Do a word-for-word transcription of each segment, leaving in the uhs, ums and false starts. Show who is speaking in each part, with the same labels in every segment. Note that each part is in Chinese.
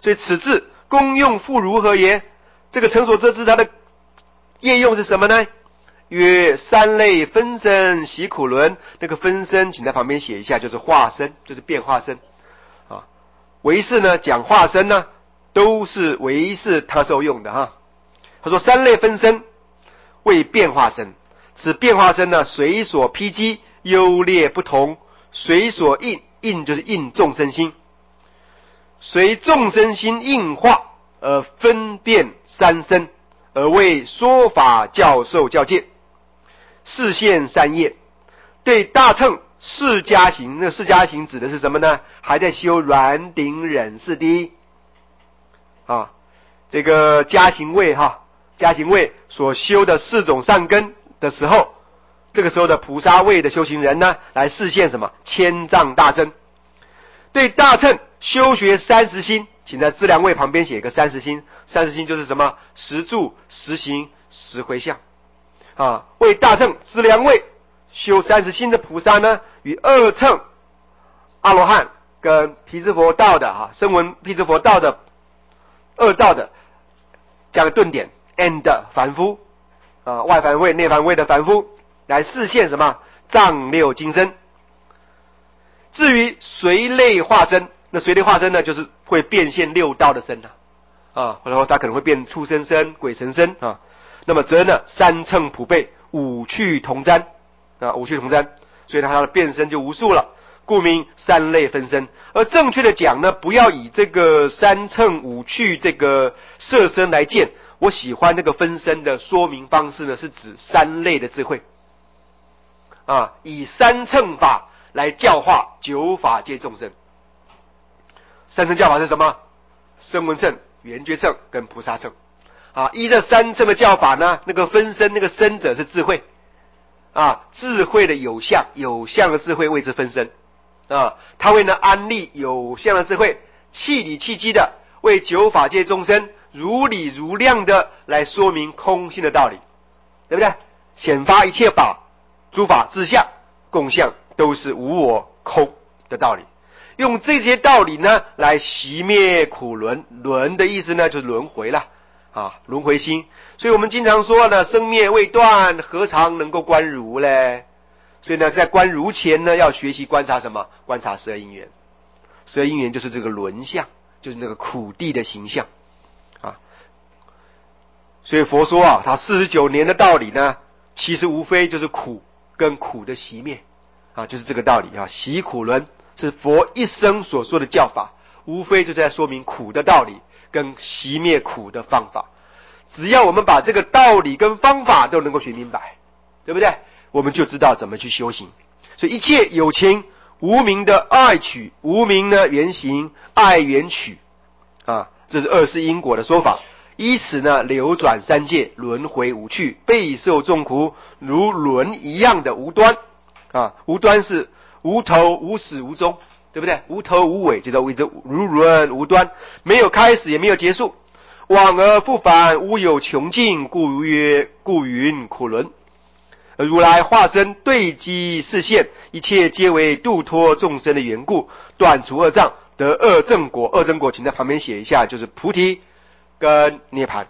Speaker 1: 所以此字功用复如何也？这个成所遮字它的业用是什么呢？曰三类分身习苦轮，那个分身请在旁边写一下，就是化身，就是变化身啊。唯识呢讲化身呢，都是唯识他受用的哈。他说三类分身为变化身，此变化身呢随所披击优劣不同，随所应，应就是应众生心，随众生心应化而分辨三身，而为说法教授教戒，示现三业。对大乘释迦行，那释迦行指的是什么呢？还在修软顶忍四谛啊，这个加行位哈，加行位所修的四种善根的时候，这个时候的菩萨位的修行人呢，来示现什么？千丈大身。对大乘修学三十心，请在资粮位旁边写一个三十心。三十心就是什么？十住、十行、十回向啊。为大乘资粮位修三十心的菩萨呢，与二乘阿罗汉跟毗支佛道的啊，声闻毗支佛道的二道的加个顿点 and 凡夫啊，外凡位、内凡位的凡夫来示现什么？藏六金身。至于随类化身，那随类化身呢，就是会变现六道的身啊，啊，然后他可能会变畜生身、鬼神身啊。那么则呢，三乘普被，五趣同沾啊，五趣同沾，所以呢，他的变身就无数了。故名三类分身。而正确的讲呢，不要以这个三乘五趣这个色身来见。我喜欢那个分身的说明方式呢，是指三类的智慧啊，以三乘法来教化九法界众生。三乘教法是什么？声闻乘、缘觉乘跟菩萨乘啊。依这三乘的教法呢，那个分身那个身者是智慧啊，智慧的有相，有相的智慧谓之分身啊。他为呢安立有相的智慧，气理气机的为九法界众生如理如量的来说明空性的道理，对不对？显发一切法，诸法自相共相，都是无我空的道理。用这些道理呢，来熄灭苦轮。轮的意思呢，就是轮回了啊，轮回心。所以我们经常说呢，生灭未断，何尝能够观如嘞？所以呢，在观如前呢，要学习观察什么？观察十二因缘。十二因缘就是这个轮相，就是那个苦地的形象啊。所以佛说啊，他四十九年的道理呢，其实无非就是苦跟苦的熄灭啊，就是这个道理啊。熄苦轮是佛一生所说的教法，无非就在说明苦的道理跟熄灭苦的方法。只要我们把这个道理跟方法都能够学明白，对不对？我们就知道怎么去修行。所以一切有情无明的爱取，无明呢原行，爱缘取啊，这是二世因果的说法。依此呢流转三界，轮回无趣，备受众苦，如轮一样的无端啊。无端是无头无始无终，对不对？无头无尾，就叫为之如轮无端，没有开始也没有结束，往而复返，无有穷尽，故曰故云苦轮。如来化身对机示现，一切皆为度脱众生的缘故，断除恶障，得二正果。二正果请在旁边写一下，就是菩提跟涅槃。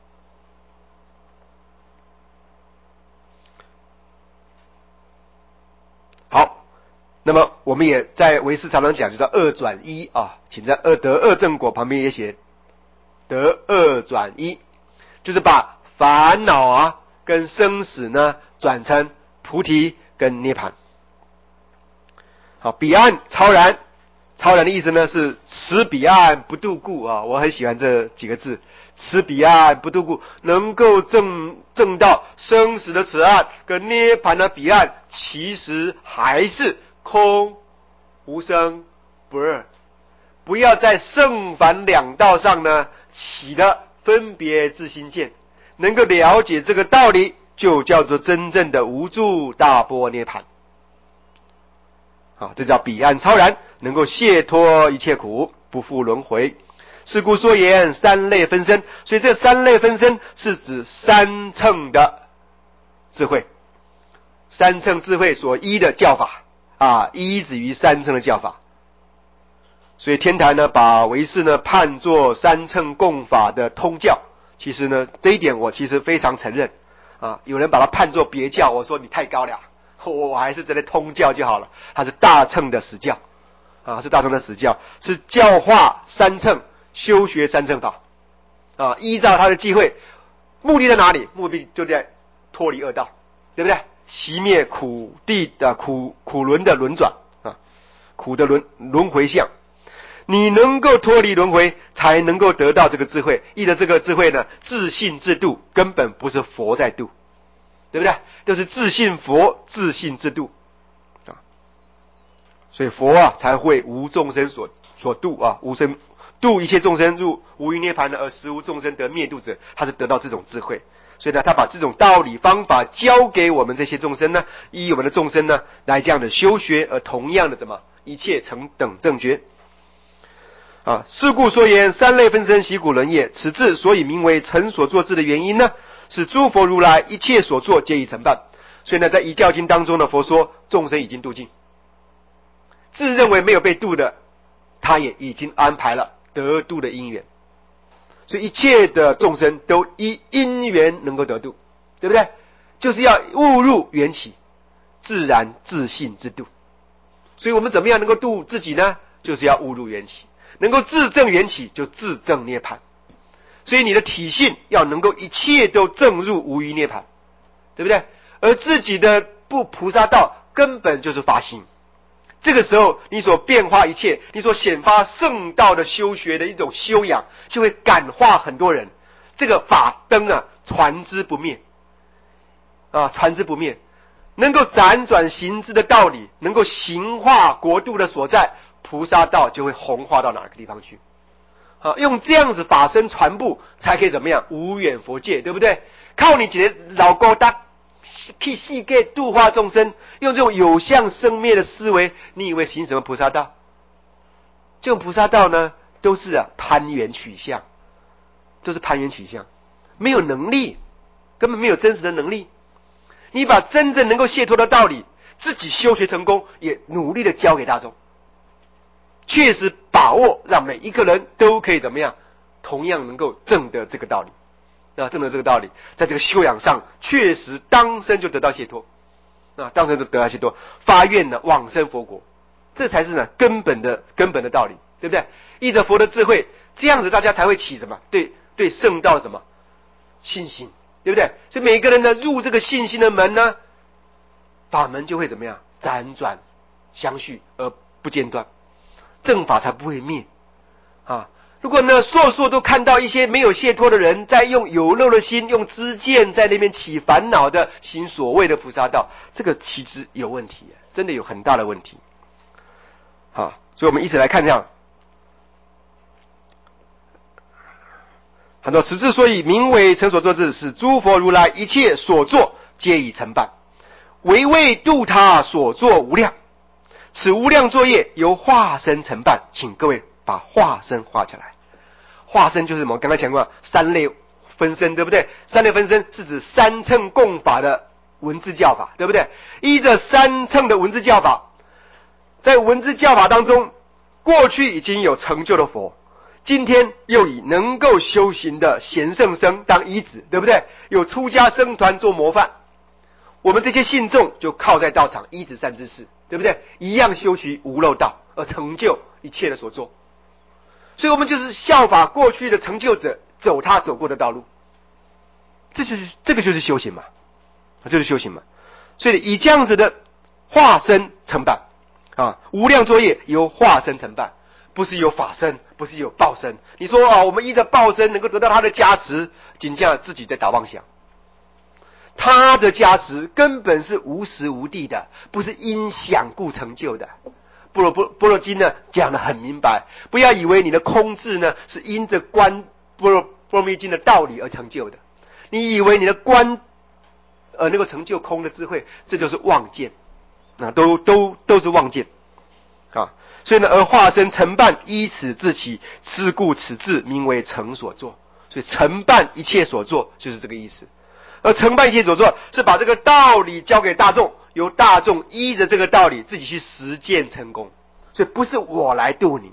Speaker 1: 好，那么我们也在唯识常常讲，就叫二转一啊，请在二得二正果旁边也写得二转一，就是把烦恼啊跟生死呢转成菩提跟涅槃。好，彼岸超然，超然的意思呢是持彼岸不度故啊，我很喜欢这几个字，持彼岸不度故，能够证证到生死的此岸跟涅槃的彼岸，其实还是空无生不二。不要在圣凡两道上呢起了分别自心见，能够了解这个道理，就叫做真正的无住大般涅槃。啊，这叫彼岸超然，能够解脱一切苦，不复轮回。是故说言三类分身，所以这三类分身是指三乘的智慧，三乘智慧所依的教法啊，依止于三乘的教法。 所以天台呢，把唯识呢判作三乘共法的通教。其实呢，这一点我其实非常承认啊。有人把它判作别教，我说你太高了，我我还是真的通教就好了。它是大乘的实教啊，是大乘的实教，是教化三乘，修学三乘法啊。依照他的机会，目的在哪里？目的就在脱离恶道，对不对？熄灭苦地的苦苦轮的轮转啊，苦的轮轮回相。你能够脱离轮回，才能够得到这个智慧。依着这个智慧呢，自信自度，根本不是佛在度，对不对？都是自信佛，自信自度啊。所以佛啊，才会无众生所所度啊，无生度一切众生入无余涅槃的，而实无众生得灭度者，他是得到这种智慧。所以呢，他把这种道理方法教给我们这些众生呢，依我们的众生呢来这样的修学，而同样的怎么一切成等正觉。啊，是故说言三类分身习古轮也。此智所以名为成所作智的原因呢，是诸佛如来一切所作皆已成办。所以呢，在《遗教经》当中呢，佛说众生已经度尽，自认为没有被度的，他也已经安排了得度的因缘。所以一切的众生都依因缘能够得度，对不对？就是要悟入缘起，自然自信之度。所以我们怎么样能够度自己呢？就是要悟入缘起。能够自证缘起，就自证涅槃。所以你的体性要能够一切都证入无余涅槃，对不对？而自己的不菩萨道根本就是发心。这个时候你所变化一切，你所显发圣道的修学的一种修养，就会感化很多人。这个法灯啊，传之不灭啊，传之不灭，能够辗转行之的道理，能够行化国度的所在，菩萨道就会弘化到哪个地方去啊？用这样子法身传布，才可以怎么样无远佛界，对不对？靠你几个老高大去世界度化众生，用这种有相生灭的思维，你以为行什么菩萨道？这种菩萨道呢，都是啊攀缘取向，都是攀缘取向，没有能力，根本没有真实的能力。你把真正能够解脱的道理，自己修学成功，也努力的教给大众。确实把握让每一个人都可以怎么样，同样能够证得这个道理啊，证得这个道理，在这个修养上确实当生就得到解脱啊，当生就得到解脱，发愿呢往生佛国，这才是呢根本的根本的道理，对不对？依着佛的智慧，这样子大家才会起什么对对圣道什么信心，对不对？所以每个人呢入这个信心的门呢，法门就会怎么样辗转相续而不间断，正法才不会灭啊！如果呢，烁烁都看到一些没有解脱的人，在用有漏的心、用知见在那边起烦恼的行所谓的菩萨道，这个其实有问题，真的有很大的问题啊！所以我们一起来看这样，很多此之所以名为成所作智，是诸佛如来一切所作皆已成办，唯为度他所作无量。此无量作业由化身承办，请各位把化身画起来。化身就是我们刚才讲过三类分身，对不对？三类分身是指三乘共法的文字教法，对不对？依着三乘的文字教法，在文字教法当中，过去已经有成就的佛，今天又以能够修行的贤圣僧当依止，对不对？有出家僧团做模范，我们这些信众就靠在道场依止善知识，对不对？一样修习无漏道，而成就一切的所作。所以我们就是效法过去的成就者，走他走过的道路。这就是这个就是修行嘛，这就是修行嘛。所以以这样子的化身承办啊，无量作业由化身承办，不是由法身，不是由报身。你说啊，我们依着报身能够得到他的加持，仅这样自己在打妄想。他的加持根本是无时无地的，不是因想故成就的。般若般若经呢讲得很明白，不要以为你的空智呢是因着观般若波罗蜜经的道理而成就的，你以为你的观呃能够成就空的智慧，这就是妄见啊，都都都是妄见啊。所以呢，而化身承办依此自起，是故此智名为成所作。所以承办一切所作就是这个意思。而承办一切所作，是把这个道理交给大众，由大众依着这个道理自己去实践成功。所以不是我来度你，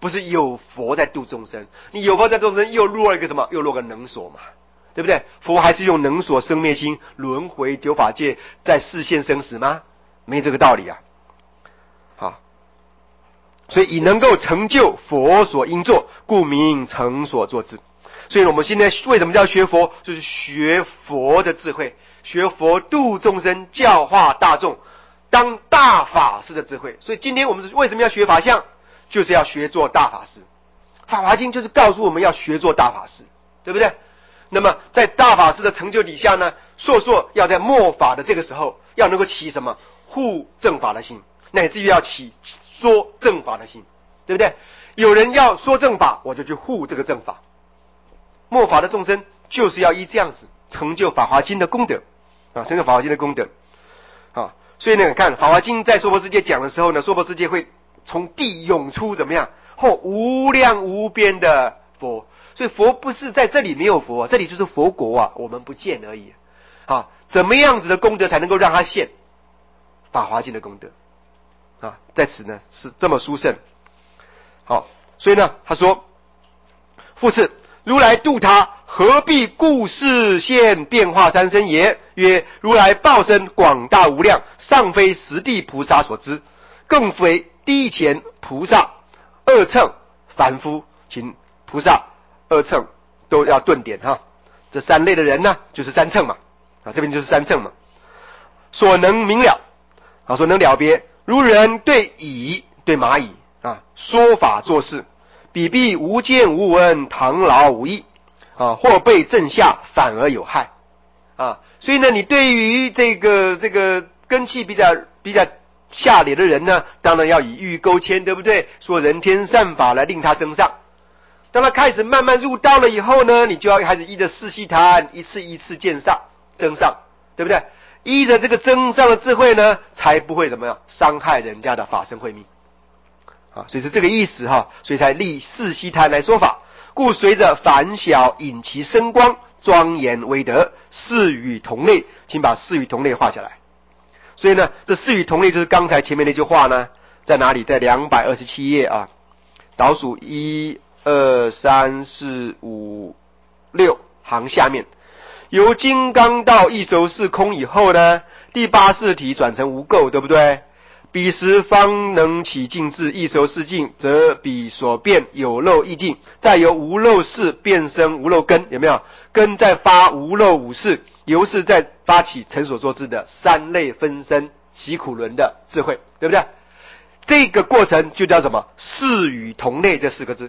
Speaker 1: 不是有佛在度众生，你有佛在度众生，又落了一个什么？又落个能所嘛，对不对？佛还是用能所生灭心轮回九法界在示现生死吗？没这个道理啊。好，所以以能够成就佛所应作，故名成所作智。所以我们现在为什么叫学佛？就是学佛的智慧，学佛度众生，教化大众，当大法师的智慧。所以今天我们是为什么要学法相？就是要学做大法师。法华经就是告诉我们要学做大法师，对不对？那么在大法师的成就底下呢，硕硕要在末法的这个时候，要能够起什么护正法的心，乃至于要起说正法的心，对不对？有人要说正法，我就去护这个正法。末法的众生就是要依这样子成就法华经的功德啊，成就法华经的功德啊。所以呢，看法华经在娑婆世界讲的时候呢，娑婆世界会从地涌出怎么样？后无量无边的佛。所以佛不是在这里没有佛，这里就是佛国啊，我们不见而已啊。怎么样子的功德才能够让他现法华经的功德啊？在此呢是这么殊胜。好，所以呢他说，复次，如来度他，何必故事现变化三身也？曰：如来报身广大无量，尚非实地菩萨所知，更非低前菩萨、二乘凡夫。请菩萨、二乘都要顿点哈。这三类的人呢，就是三乘嘛，啊，这边就是三乘嘛。所能明了，啊，所能了别，如人对蚁、对蚂蚁啊，说法做事。彼必无见无闻，唐劳无益啊，或被震下，反而有害啊。所以呢，你对于这个这个根器比较比较下劣的人呢，当然要以欲钩牵，对不对？说人天善法来令他增上。当他开始慢慢入道了以后呢，你就要开始依着四悉檀，一次一次渐上增上，对不对？依着这个增上的智慧呢，才不会怎么样伤害人家的法身慧命。啊，所以是这个意思哈，所以才立四悉檀来说法。故随着凡小引其生光，庄严威德，四与同类。请把四与同类画下来。所以呢，这四与同类就是刚才前面那句话呢，在哪里？在两百二十七页啊，倒数一二三四五六行下面，由金刚到一熟是空以后呢，第八识体转成无垢，对不对？彼时方能起净智，一熟是净，则彼所变有漏意净，再由无漏识变生无漏根，有没有？根再发无漏五识，由是再发起成所作智的三类分身习苦轮的智慧，对不对？这个过程就叫什么？四与同类这四个字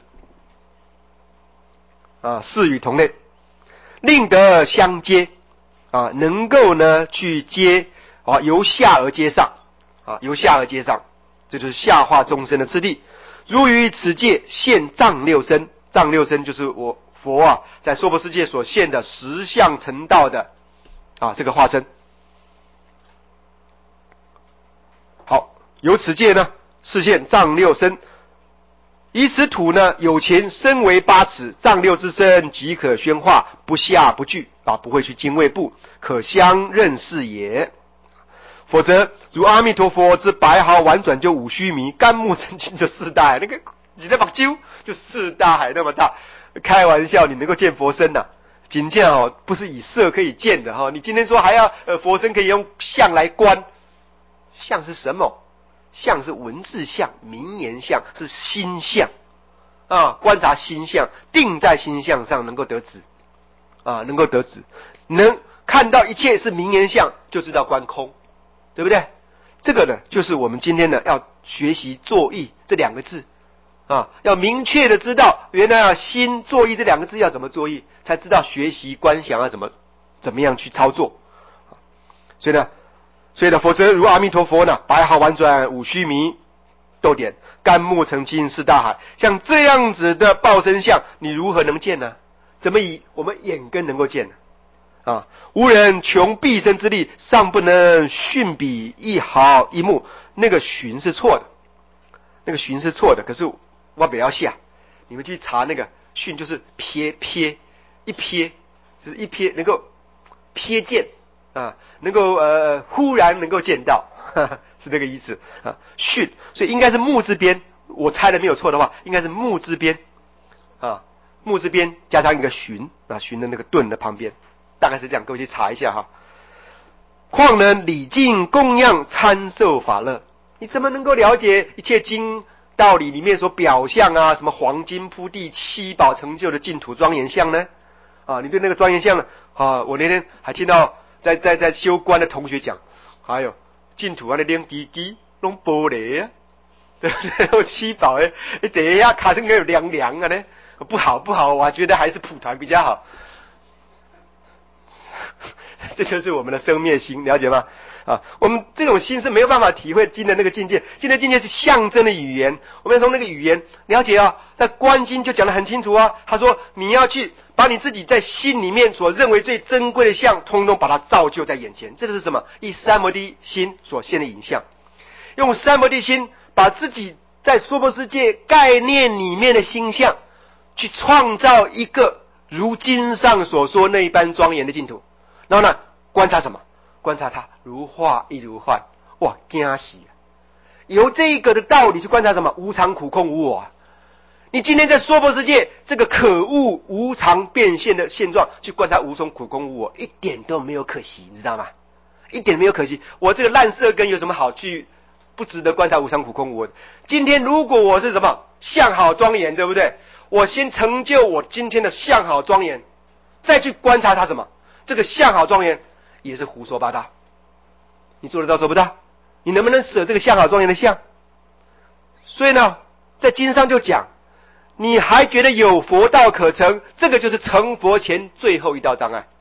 Speaker 1: 啊，四与同类，令得相接啊，能够呢去接啊，由下而接上。啊，由下而接上，这就是下化众生的次第。如于此界现藏六身，藏六身就是我佛啊，在娑婆世界所现的十相成道的啊这个化身。好，由此界呢示现藏六身，以此土呢有前身为八尺，藏六之身即可宣化，不下不惧啊，不会去精卫部，可相认识也。否则，如阿弥陀佛之白毫婉转就五须弥，干木澄清就四大海，那个你在把揪就四大海那么大，开玩笑，你能够见佛身呐、啊？仅见哦，不是以色可以见的哈、哦。你今天说还要呃佛身可以用相来观，相是什么？相是文字相、名言相，是心相啊。观察心相，定在心相上，能够得知啊，能够得知，能看到一切是名言相，就知道观空。对不对？这个呢，就是我们今天呢要学习作意这两个字啊，要明确的知道，原来啊心作意这两个字要怎么作意，才知道学习观想要怎么怎么样去操作。所以呢，所以呢，否则如阿弥陀佛呢，白毫婉转五须弥，逗点，干木澄清是大海，像这样子的报身相，你如何能见呢？怎么以我们眼根能够见呢？啊！无人穷毕生之力，尚不能寻彼一毫一目。那个寻是错的，那个寻是错的。可是我不要下，你们去查那个寻，就是瞥瞥一瞥，就是一瞥能够瞥见啊，能够呃忽然能够见到，呵呵是这个意思啊。寻，所以应该是木字边， 我猜的没有错的话，应该是木字边啊，木字边加上一个寻啊，寻的那个顿的旁边，大概是这样，各位去查一下哈。况能礼敬供养参受法乐，你怎么能够了解一切经道理里面所表象啊，什么黄金铺地、七宝成就的净土庄严相呢？啊，你对那个庄严相呢？啊，我那天还听到在在在修观的同学讲，还有净土啊，那亮滴滴弄玻璃啊，对不对？有七宝哎，你等一下卡声有凉凉啊呢，不好不好，我觉得还是普团比较好。这就是我们的生灭心，了解吗？啊，我们这种心是没有办法体会经的那个境界，经的境界是象征的语言。我们要从那个语言了解啊，在观经就讲得很清楚啊。他说你要去把你自己在心里面所认为最珍贵的相，通通把它造就在眼前。这个是什么？以三摩地心所现的影像，用三摩地心把自己在娑婆世界概念里面的心象，去创造一个如经上所说那一般庄严的净土。然后呢，观察什么？观察它如化亦如幻，哇，惊死了！由这个的道理去观察什么？无常、苦、空、无我啊！你今天在娑婆世界这个可恶无常变现的现状，去观察无常、苦、空、无我，一点都没有可惜，你知道吗？一点没有可惜。我这个烂色根有什么好去不值得观察无常、苦、空、无我的？今天如果我是什么相好庄严，对不对？我先成就我今天的相好庄严，再去观察它什么？这个相好庄严也是胡说八道，你做得到做不到？你能不能舍这个相好庄严的相？所以呢，在经上就讲，你还觉得有佛道可成，这个就是成佛前最后一道障碍。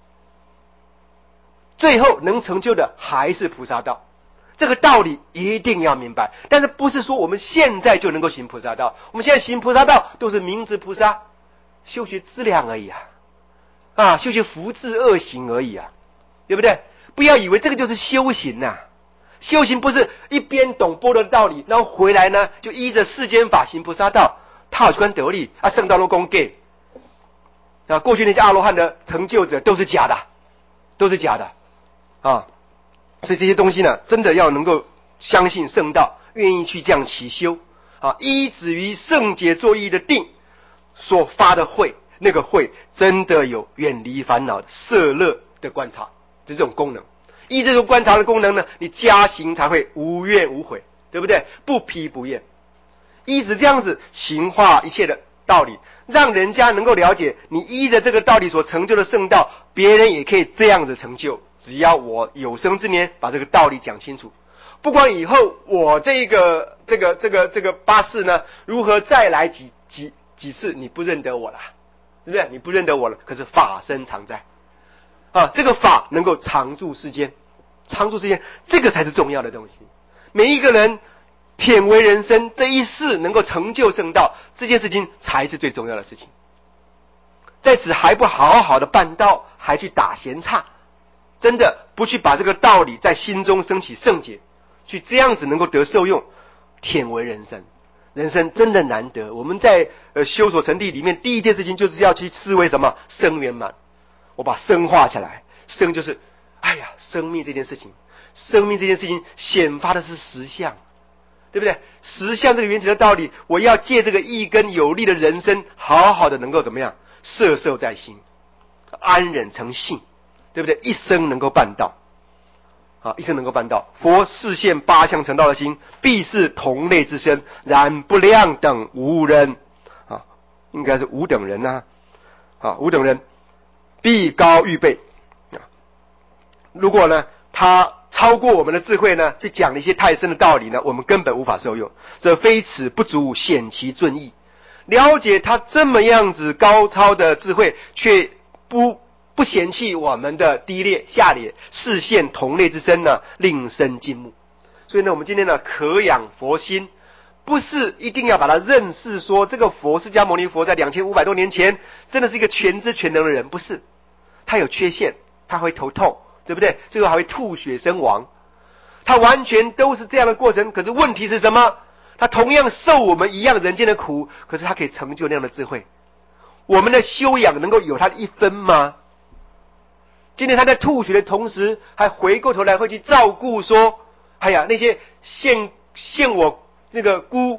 Speaker 1: 最后能成就的还是菩萨道，这个道理一定要明白。但是不是说我们现在就能够行菩萨道？我们现在行菩萨道都是明知菩萨，修学资粮而已啊。啊，修学福智恶行而已啊，对不对？不要以为这个就是修行呐、啊，修行不是一边懂般若的道理，然后回来呢就依着世间法行菩萨道，他好去观得力啊，圣道都公给啊。过去那些阿罗汉的成就者都是假的，都是假的啊。所以这些东西呢，真的要能够相信圣道，愿意去这样起修啊，依止于圣解作意的定所发的慧。那个会真的有远离烦恼、摄乐的观察，这种功能。依这种观察的功能呢，你加行才会无怨无悔，对不对？不疲不厌。依着这样子行化一切的道理，让人家能够了解你依着这个道理所成就的圣道，别人也可以这样子成就。只要我有生之年把这个道理讲清楚，不管以后我这个这个这个这个八世呢如何再来几几几次，你不认得我了。对不对？你不认得我了，可是法身常在啊！这个法能够常住世间，常住世间，这个才是重要的东西。每一个人忝为人生，这一世能够成就圣道，这件事情才是最重要的事情。在此还不好好的办道，还去打闲岔，真的不去把这个道理在心中升起圣解，去这样子能够得受用，忝为人生。人生真的难得，我们在呃修所成地里面，第一件事情就是要去思维什么生圆满。我把生画起来，生就是哎呀，生命这件事情，生命这件事情显发的是实相，对不对？实相这个原则的道理，我要借这个一根有力的人生，好好的能够怎么样摄受在心，安忍成性，对不对？一生能够办到。啊，一生能够办到。佛示现八相成道的心，必是同类之身，然不量等无人啊，应该是无等人呐、啊，啊，无等人必高预备啊。如果呢，他超过我们的智慧呢，去讲一些太深的道理呢，我们根本无法受用。这非此不足显其尊意。了解他这么样子高超的智慧，却不。不嫌弃我们的低劣下劣，示现同类之身呢，令生敬慕。所以呢，我们今天呢，可养佛心，不是一定要把它认识说这个佛释迦牟尼佛在两千五百多年前真的是一个全知全能的人，不是，他有缺陷，他会头痛，对不对？最后还会吐血身亡，他完全都是这样的过程。可是问题是什么？他同样受我们一样人间的苦，可是他可以成就那样的智慧。我们的修养能够有他的一分吗？今天他在吐血的同时，还回过头来会去照顾说，哎呀，那些陷陷我那个孤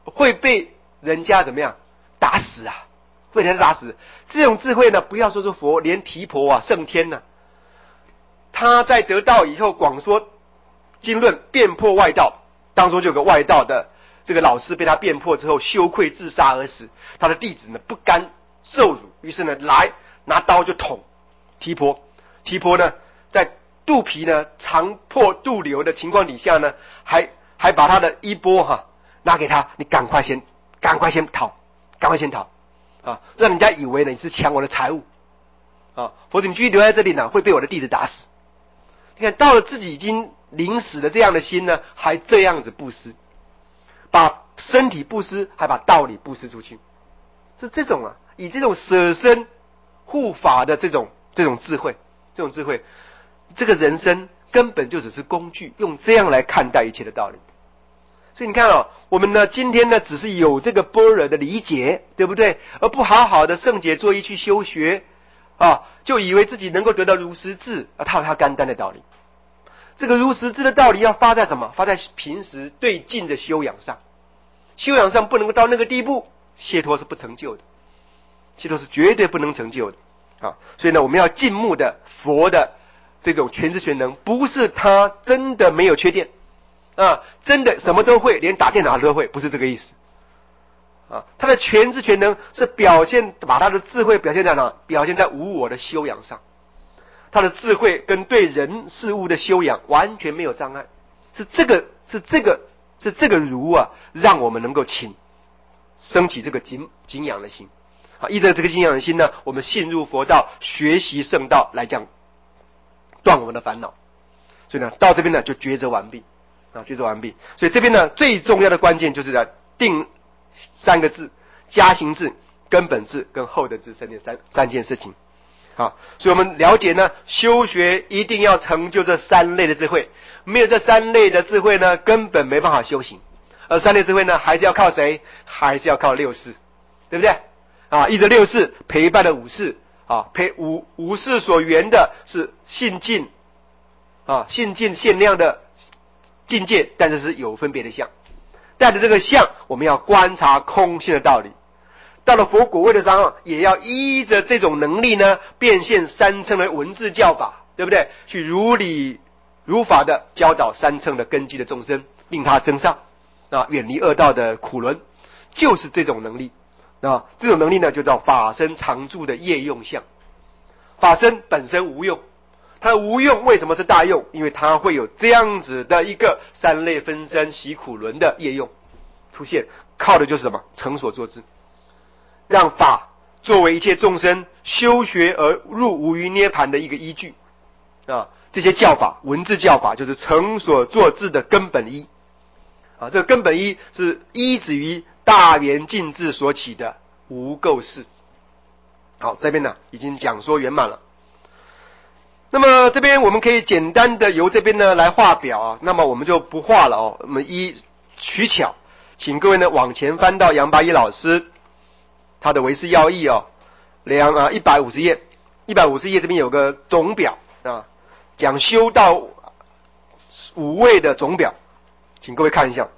Speaker 1: 会被人家怎么样打死啊？会被人家打死。这种智慧呢，不要说是佛，连提婆啊，圣天呢、啊，他在得道以后广说经论，辩破外道，当中就有个外道的这个老师被他辩破之后羞愧自杀而死，他的弟子呢不甘受辱，于是呢来拿刀就捅提婆。提婆呢在肚皮呢长破肚流的情况底下呢，还还把他的衣钵哈、啊、拿给他，你赶快先赶快先逃，赶快先逃啊，让人家以为呢你是抢我的财物啊，否则你继续留在这里呢会被我的弟子打死。你看到了自己已经临死的这样的心呢，还这样子布施，把身体布施，还把道理布施出去，是这种啊，以这种舍身护法的这种这种智慧，这种智慧，这个人生根本就只是工具，用这样来看待一切的道理。所以你看哦，我们呢今天呢只是有这个般若的理解，对不对？而不好好的圣解作意去修学啊，就以为自己能够得到如实智啊，他有他干单的道理。这个如实智的道理要发在什么？发在平时对境的修养上。修养上不能够到那个地步，解脱是不成就的，解脱是绝对不能成就的啊！所以呢，我们要敬慕的佛的这种全知全能，不是他真的没有缺点啊，真的什么都会，连打电脑都会，不是这个意思啊。他的全知全能是表现，把他的智慧表现在哪？表现在无我的修养上。他的智慧跟对人事物的修养完全没有障碍，是这个是这个是这个如啊，让我们能够请升起这个敬敬仰的心啊，依着这个敬仰的心呢，我们信入佛道，学习圣道，来这样断我们的烦恼。所以呢，到这边呢就抉择完毕啊，抉择完毕。所以这边呢最重要的关键就是在定三个字：加行智、根本智跟后得智，三件三三件事情。好，所以我们了解呢，修学一定要成就这三类的智慧，没有这三类的智慧呢，根本没办法修行。而三类智慧呢，还是要靠谁？还是要靠六事，对不对？啊，依着六事陪伴的五事啊，陪五五事所缘的是性境啊，性境限量的境界，但是是有分别的相。带着这个相，我们要观察空性的道理。到了佛果位的上，也要依着这种能力呢，变现三乘的文字教法，对不对？去如理如法的教导三乘的根基的众生，令他增上啊，远离恶道的苦轮，就是这种能力啊。这种能力呢，就叫法身常住的业用相。法身本身无用，它无用为什么是大用？因为它会有这样子的一个三类分身习苦轮的业用出现，靠的就是什么？成所作之。让法作为一切众生修学而入无余涅盘的一个依据啊，这些教法，文字教法就是成所作智的根本一啊，这个根本一是依止于大圆净智所起的无垢事。好，这边呢已经讲说圆满了。那么这边我们可以简单的由这边呢来画表啊，那么我们就不画了哦，我们依取巧，请各位呢往前翻到杨八一老师他的唯识要义哦，两啊一百五十页，一百五十页这边有个总表啊，讲修道五位的总表，请各位看一下。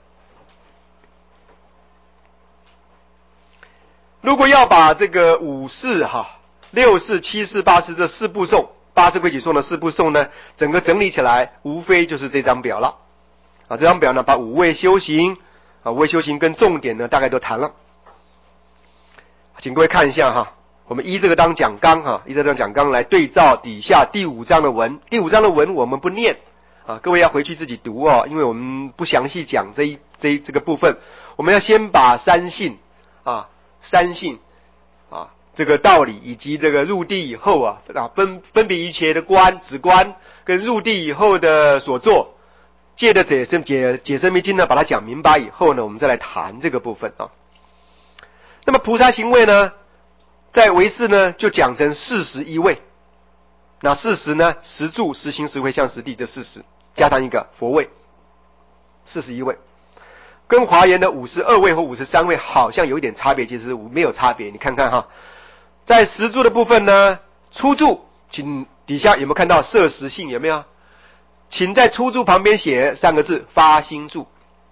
Speaker 1: 如果要把这个五事哈、六事、七事、八事这四部颂，八事规矩颂的四部颂呢，整个整理起来，无非就是这张表了啊。这张表呢，把五位修行啊，五位修行跟重点呢，大概都谈了。请各位看一下哈，我们依这个当讲纲哈，依这个当讲纲来对照底下第五章的文。第五章的文我们不念啊，各位要回去自己读哦，因为我们不详细讲这一这一这个部分。我们要先把三性啊，三性啊这个道理，以及这个入地以后啊啊分分别一切的观止观，跟入地以后的所作，借着解生解解生密经呢，把它讲明白以后呢，我们再来谈这个部分啊。那么菩萨行位呢，在唯识呢就讲成四十一位，那四十呢，十住、十行、十会、向十地，这四十加上一个佛位，四十一位，跟华严的五十二位或五十三位好像有一点差别，其实没有差别。你看看哈，在十住的部分呢，初住，请底下有没有看到摄实性？有没有？请在初住旁边写三个字：发心住。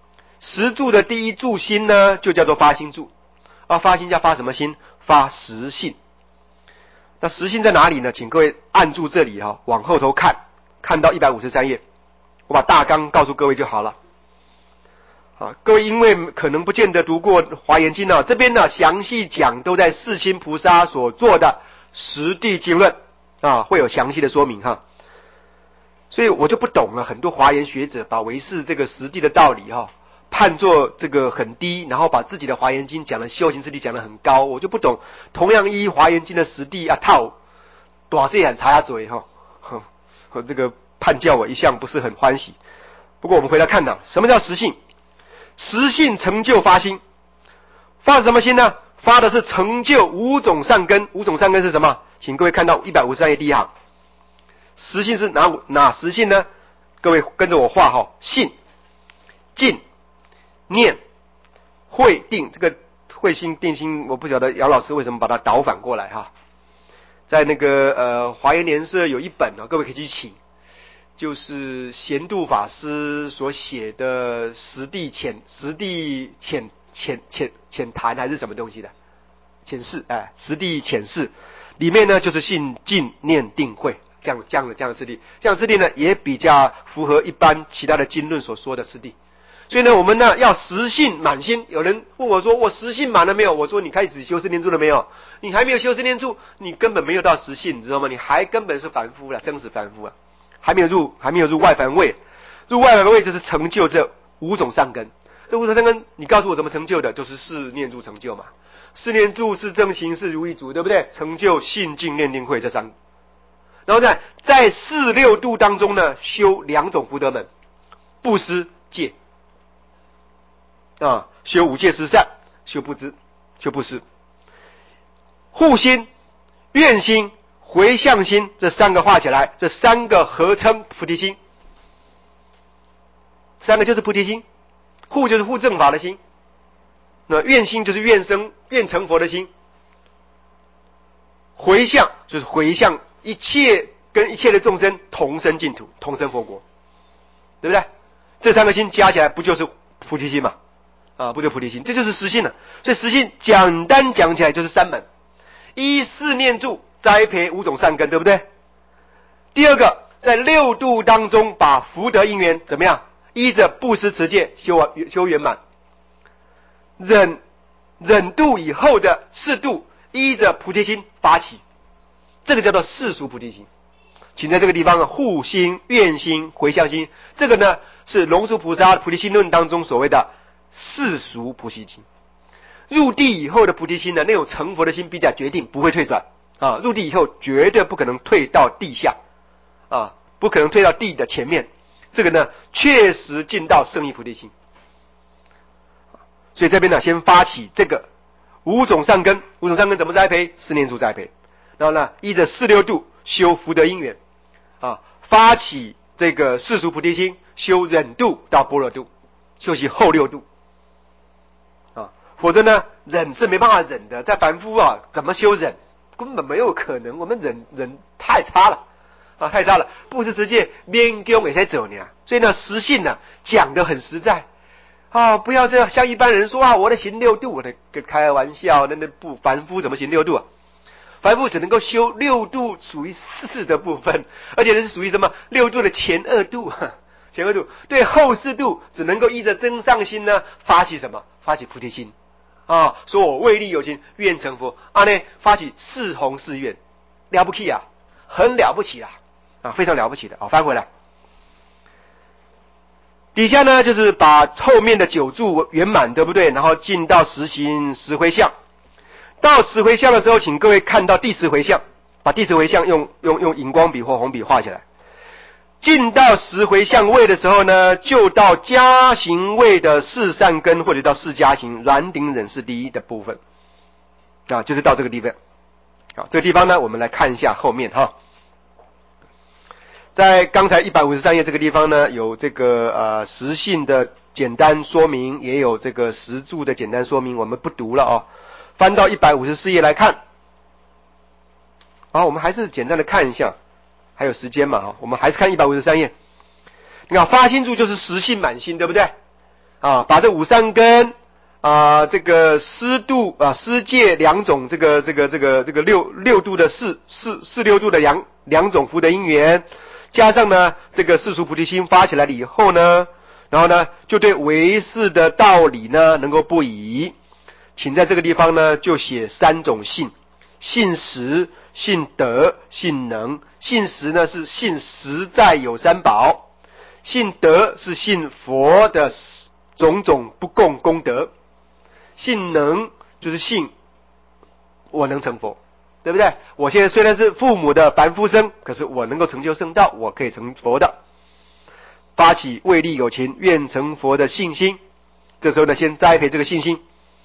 Speaker 1: 十柱的第一柱心呢，就叫做发心柱。啊，发心叫发什么心？发实性。那实性在哪里呢？请各位按住这里哈、哦，往后头看，看到一百五十三页，我把大纲告诉各位就好了。啊，各位因为可能不见得读过《华严经》啊，这边呢详细讲都在世亲菩萨所做的实地经论啊，会有详细的说明哈。所以我就不懂了，很多华严学者把唯识这个实地的道理哈、哦，判作这个很低，然后把自己的华严经讲的修行实地讲的很高，我就不懂。同样依华严经的实地啊套，短时间查下嘴哈，和这个判教我一向不是很欢喜。不过我们回来看呢，什么叫实性？实性成就发心，发什么心呢？发的是成就五种善根。五种善根是什么？请各位看到一百五十三页第一行。实性是哪哪实性呢？各位跟着我画哈，信、静、念、慧、定。这个慧心、定心，我不晓得姚老师为什么把它倒反过来哈。在那个呃华严莲社有一本啊，各位可以去请，就是贤度法师所写的实地浅实地浅浅浅浅谈还是什么东西的浅释，哎，实地浅释里面呢就是信、静、念、定、慧。这样这样的这样的次第，这样的次第呢也比较符合一般其他的经论所说的次第。所以呢，我们呢要实性满心。有人问我说：“我实性满了没有？”我说：“你开始修四念处了没有？你还没有修四念处，你根本没有到实性，你知道吗？你还根本是凡夫了，生死凡夫啊，还没有入还没有入外凡位。入外凡位就是成就这五种善根。这五种善根，你告诉我怎么成就的？就是四念处成就嘛。四念处是正行是如意足，对不对？成就信、静、念、定、慧这三。然后在在四六度当中呢，修两种福德门，布施、戒啊，修五戒十善，修不知，修布施，护心、愿心、回向心这三个画起来，这三个合称菩提心。三个就是菩提心，护就是护正法的心，那愿心就是愿生愿成佛的心，回向就是回向一切跟一切的众生同生净土，同生佛国，对不对？这三个心加起来不就是菩提心嘛？啊，不就菩提心，这就是实性了。所以实性简单讲起来就是三门：一四念住栽培五种善根，对不对？第二个，在六度当中把福德因缘怎么样？依着布施持戒修完修圆满，忍忍度以后的四度依着菩提心发起，这个叫做世俗菩提心。请在这个地方护心、愿心、回向心，这个呢是龙树菩萨菩提心论当中所谓的世俗菩提心。入地以后的菩提心呢，那种成佛的心比较决定，不会退转啊。入地以后绝对不可能退到地下啊，不可能退到地的前面。这个呢，确实进到圣意菩提心。所以这边呢，先发起这个五种善根，五种善根怎么栽培？四念处栽培，然后呢，依着四六度修福德因缘啊，发起这个世俗菩提心，修忍度到般若度，修习后六度啊。否则呢，忍是没办法忍的，在凡夫啊，怎么修忍？根本没有可能，我们忍忍太差了。啊，太差了！布施持戒勉强也在走呢，所以呢，实性呢讲得很实在啊，不要这样像一般人说啊，我的行六度，我的开玩笑，那那不凡夫怎么行六度啊？凡夫只能够修六度，属于四的部分，而且是属于什么六度的前二度，前二度对后四度只能够依着增上心呢，发起什么？发起菩提心啊，说我为利有情，愿成佛啊呢，发起四弘誓愿，了不起啊，很了不起啊！啊，非常了不起的。好，翻回来，底下呢就是把后面的九柱圆满，对不对？然后进到十行十回向，到十回向的时候，请各位看到第十回向，把第十回向用用用荧光笔或红笔画起来。进到十回向位的时候呢，就到加行位的四善根，或者到四加行软顶忍是第一的部分啊，就是到这个地方。好，这个地方呢，我们来看一下后面哈。在刚才一百五十三页这个地方呢，有这个呃实性的简单说明，也有这个实柱的简单说明，我们不读了哦。翻到一百五十四页来看，好，我们还是简单的看一下，还有时间嘛，我们还是看一百五十三页。你看发心柱就是实性满心，对不对啊，把这五善根啊，这个施度啊施戒两种这个这个这个这个六六度的四四四六度的两两种福德因缘，加上呢这个世俗菩提心发起来了以后呢，然后呢就对唯识的道理呢能够不疑，请在这个地方呢就写三种信：信实、信德、信能。信实呢是信实在有三宝，信德是信佛的种种不共功德，信能就是信我能成佛，对不对？我现在虽然是父母的凡夫生，可是我能够成就圣道，我可以成佛的。发起为利有情愿成佛的信心，这时候呢先栽培这个信心。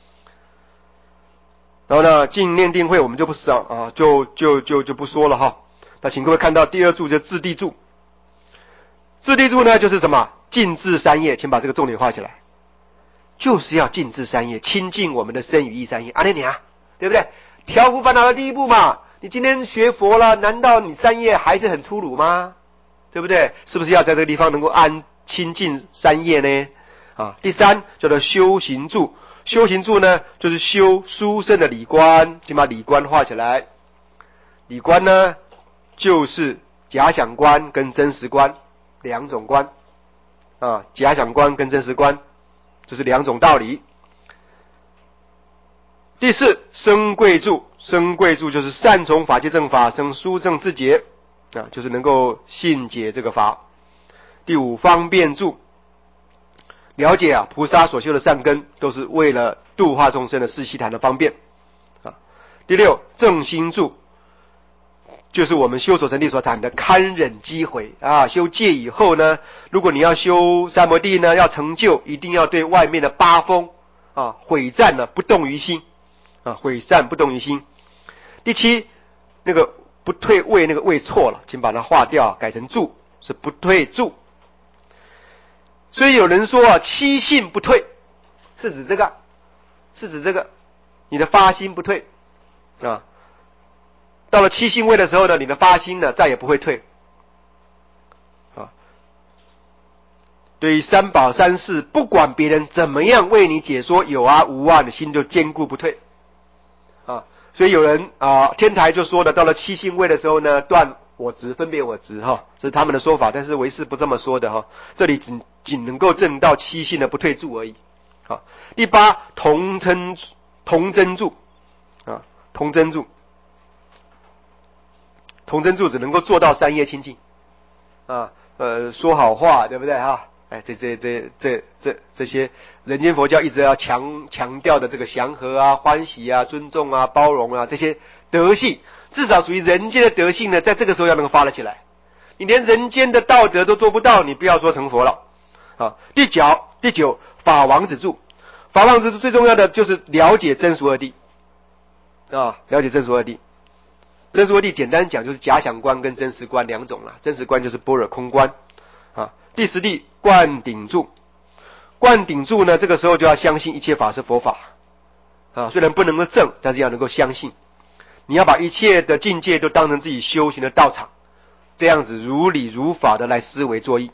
Speaker 1: 然后呢进念定会我们就不少啊，就就就就不说了哈。那请各位看到第二柱就自地柱，自地柱呢就是什么？尽治三业，请把这个重点画起来，就是要尽治三业，亲近我们的身语意三业。阿弥啊，对不对？调伏烦恼的第一步嘛，你今天学佛了，难道你三业还是很粗鲁吗？对不对？是不是要在这个地方能够安亲近三业呢？啊，第三叫做修行柱，修行柱呢就是修殊胜的理观，请把理观画起来。理观呢就是假想观跟真实观两种观啊，假想观跟真实观这是两种道理。第四生贵柱，生贵柱就是善从法界正法生殊胜智解啊，就是能够信解这个法。第五方便柱，了解啊菩萨所修的善根都是为了度化众生的四悉檀的方便啊。第六正心柱，就是我们修所成地所谈的堪忍积悔啊，修戒以后呢，如果你要修三摩地呢，要成就，一定要对外面的八风啊毁战呢不动于心啊，毁战不动于心。第七，那个不退位，那个位错了，请把它划掉，改成住，是不退住。所以有人说啊，七信不退，是指这个，是指这个，你的发心不退啊。到了七信位的时候呢，你的发心呢再也不会退啊。对于三宝三世，不管别人怎么样为你解说有啊无啊，你心就坚固不退啊。所以有人啊，天台就说的，到了七信位的时候呢，断我执分别我执哈，这是他们的说法，但是唯识不这么说的哈。这里只仅能够证到七信的不退住而已。好，第八同真同真住啊，同真住。同真住只能够做到三业清净啊，呃，说好话，对不对哈？哎，这这这这这这些人间佛教一直要强强调的这个祥和啊、欢喜啊、尊重啊、包容啊，这些德性，至少属于人间的德性呢，在这个时候要能够发了起来。你连人间的道德都做不到，你不要说成佛了啊。第九，第九法王子住，法王子住最重要的就是了解真俗二谛啊，了解真俗二谛。真实二谛简单讲就是假想观跟真实观两种啦，真实观就是般若空观啊。第十地灌顶住，灌顶住呢，这个时候就要相信一切法是佛法啊，虽然不能够证，但是要能够相信。你要把一切的境界都当成自己修行的道场，这样子如理如法的来思维作意。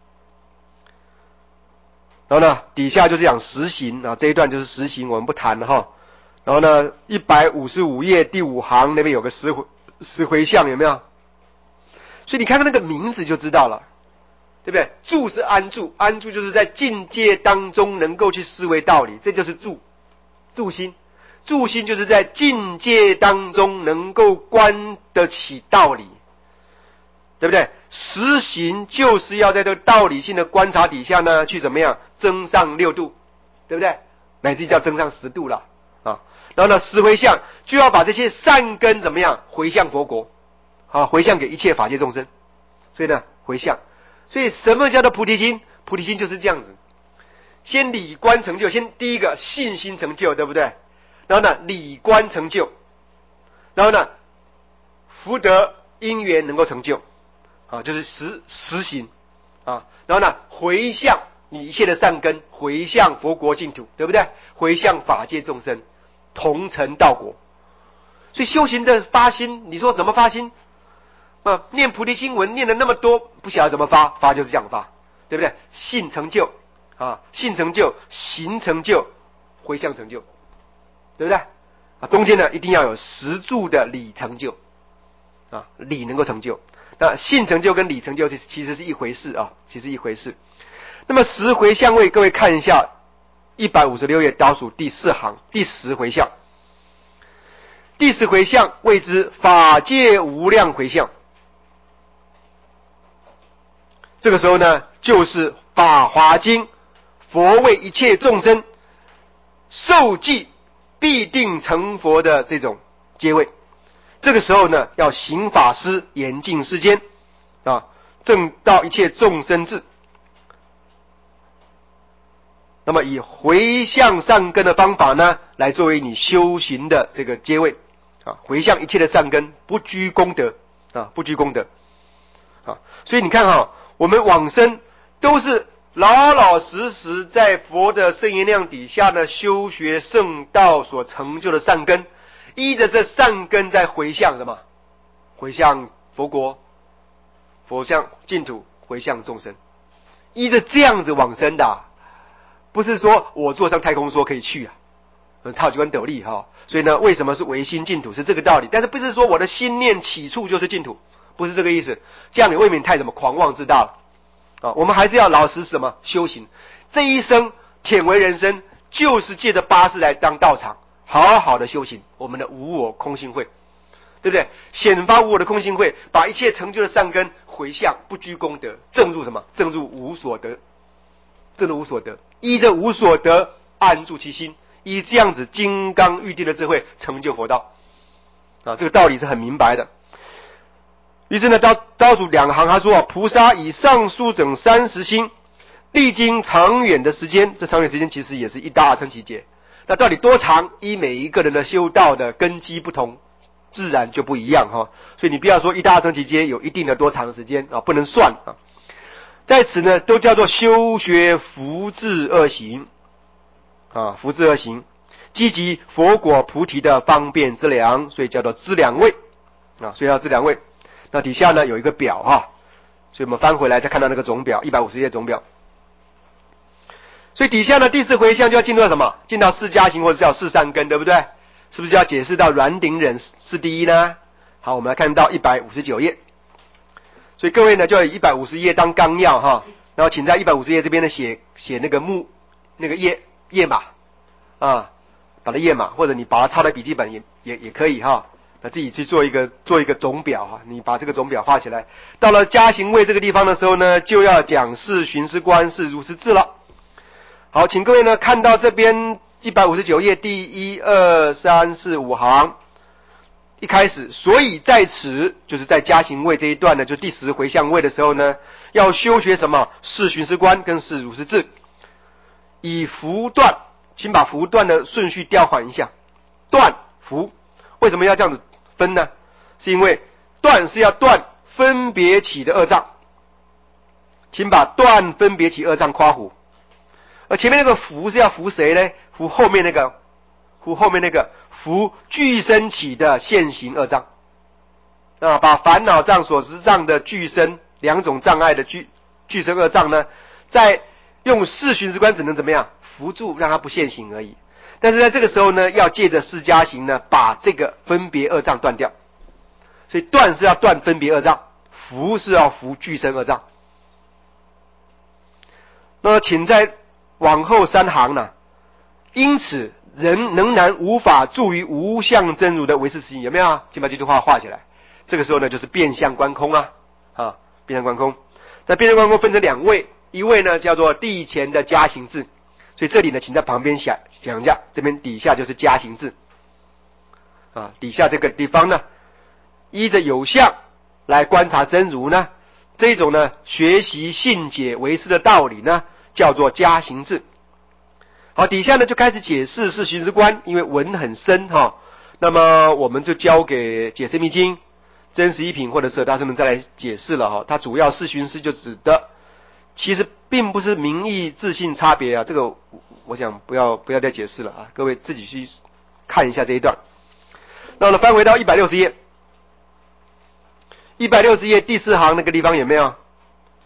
Speaker 1: 然后呢，底下就是讲实行啊，这一段就是实行，我们不谈了哈。然后呢，一百五十五页第五行那边有个十回十回向，有没有？所以你看看那个名字就知道了，对不对？住是安住，安住就是在境界当中能够去思维道理，这就是住，住心。住心就是在境界当中能够观得起道理，对不对？实行就是要在这个道理性的观察底下呢，去怎么样增上六度，对不对？乃至叫增上十度了啊。然后呢，十回向就要把这些善根怎么样回向佛国啊，回向给一切法界众生。所以呢，回向。所以什么叫做菩提心？菩提心就是这样子，先理观成就，先第一个信心成就，对不对？然后呢，理观成就，然后呢，福德因缘能够成就啊，就是实实行啊。然后呢，回向你一切的善根，回向佛国净土，对不对？回向法界众生。同成道果。所以修行的发心，你说怎么发心啊？念菩提心文念了那么多，不晓得怎么发，发就是这样发，对不对？信成就， 啊，信成就、行成就、回向成就，对不对？啊，中间呢一定要有实住的理成就，啊，理能够成就。那信成就跟理成就其实是一回事啊，其实一回事。那么十回向位，各位看一下一百五十六页倒数第四行第十回向，第十回向谓之法界无量回向。这个时候呢，就是《法华经》佛为一切众生受记必定成佛的这种阶位。这个时候呢，要行法施，严禁世间啊，正到一切众生智。那么以回向善根的方法呢，来作为你修行的这个阶位啊，回向一切的善根，不拘功德啊，不拘功德啊。所以你看哈、哦，我们往生都是老老实实在佛的圣言量底下呢，修学圣道所成就的善根，依着这善根在回向什么？回向佛国，佛向净土，回向众生，依着这样子往生的、啊，不是说我坐上太空梭可以去啊，套几关斗笠哈。所以呢，为什么是唯心净土？是这个道理。但是不是说我的心念起处就是净土，不是这个意思。这样你未免太什么狂妄自大了啊！我们还是要老实什么修行。这一生忝为人生，就是借着八识来当道场，好好的修行我们的无我空性慧，对不对？显发无我的空性慧，把一切成就的善根回向，不居功德，正入什么？正入无所得，正入无所得，依着无所得安住其心，以这样子金刚玉帝的智慧成就佛道啊！这个道理是很明白的。于是呢，倒倒数两行，他说啊，菩萨以上述整三十心，历经长远的时间，这长远时间其实也是一大乘期劫。那到底多长？依每一个人的修道的根基不同，自然就不一样哈。所以你不要说一大乘期劫有一定的多长的时间啊，不能算啊。在此呢，都叫做修学福智二行啊，福智二行，积极佛果菩提的方便之良，所以叫做资粮位啊，所以叫资粮位。那底下呢有一个表哈，所以我们翻回来再看到那个总表，一百五十页总表。所以底下呢第四回向就要进入到什么？进到四加行或者叫四善根，对不对？是不是就要解释到软顶忍是第一呢？好，我们来看到一百五十九页。所以各位呢就以一百五十页当纲要哈，然后请在一百五十页这边呢写写那个目那个页页码啊，把它页码，或者你把它抄在笔记本也也也可以哈。那自己去做一个做一个总表哈，你把这个总表画起来。到了加行位这个地方的时候呢，就要讲是寻思观是如实智了。好，请各位呢看到这边一百五十九页第一二三四五行，一开始，所以在此就是在加行位这一段呢，就第十回向位的时候呢，要修学什么？是寻思观跟是如实智，以福断，请把福断的顺序调换一下，断福。为什么要这样子分呢？是因为断是要断分别起的恶障，请把断分别起恶障夸胡。而前面那个福是要服谁呢？服后面那个，服后面那个服具身起的现行恶障啊，把烦恼障、所执障的具身两种障碍的具具身恶障呢，在用四寻思观只能怎么样扶住，让它不现行而已。但是在这个时候呢，要借着四加行呢，把这个分别恶障断掉。所以断是要断分别恶障，服是要服具身恶障。那么请在往后三行呢，因此人仍然无法助于无相真如的唯识实性，有没有啊？请把这句话画起来。这个时候呢，就是变相观空啊，啊，变相观空。那变相观空分成两位，一位呢叫做地前的加行智。所以这里呢，请在旁边想想一下，这边底下就是加行智啊，底下这个地方呢，依着有相来观察真如呢，这种呢学习信解唯识的道理呢，叫做加行智。好，底下呢就开始解释是寻思观，因为文很深哈、哦，那么我们就交给解释密经、真实一品或者是大师们再来解释了哈、哦。它主要是寻思就指的。其实并不是名义自信差别啊，这个我想不要不要再解释了啊，各位自己去看一下这一段。那么翻回到一百六十页，一百六十页第四行那个地方有没有？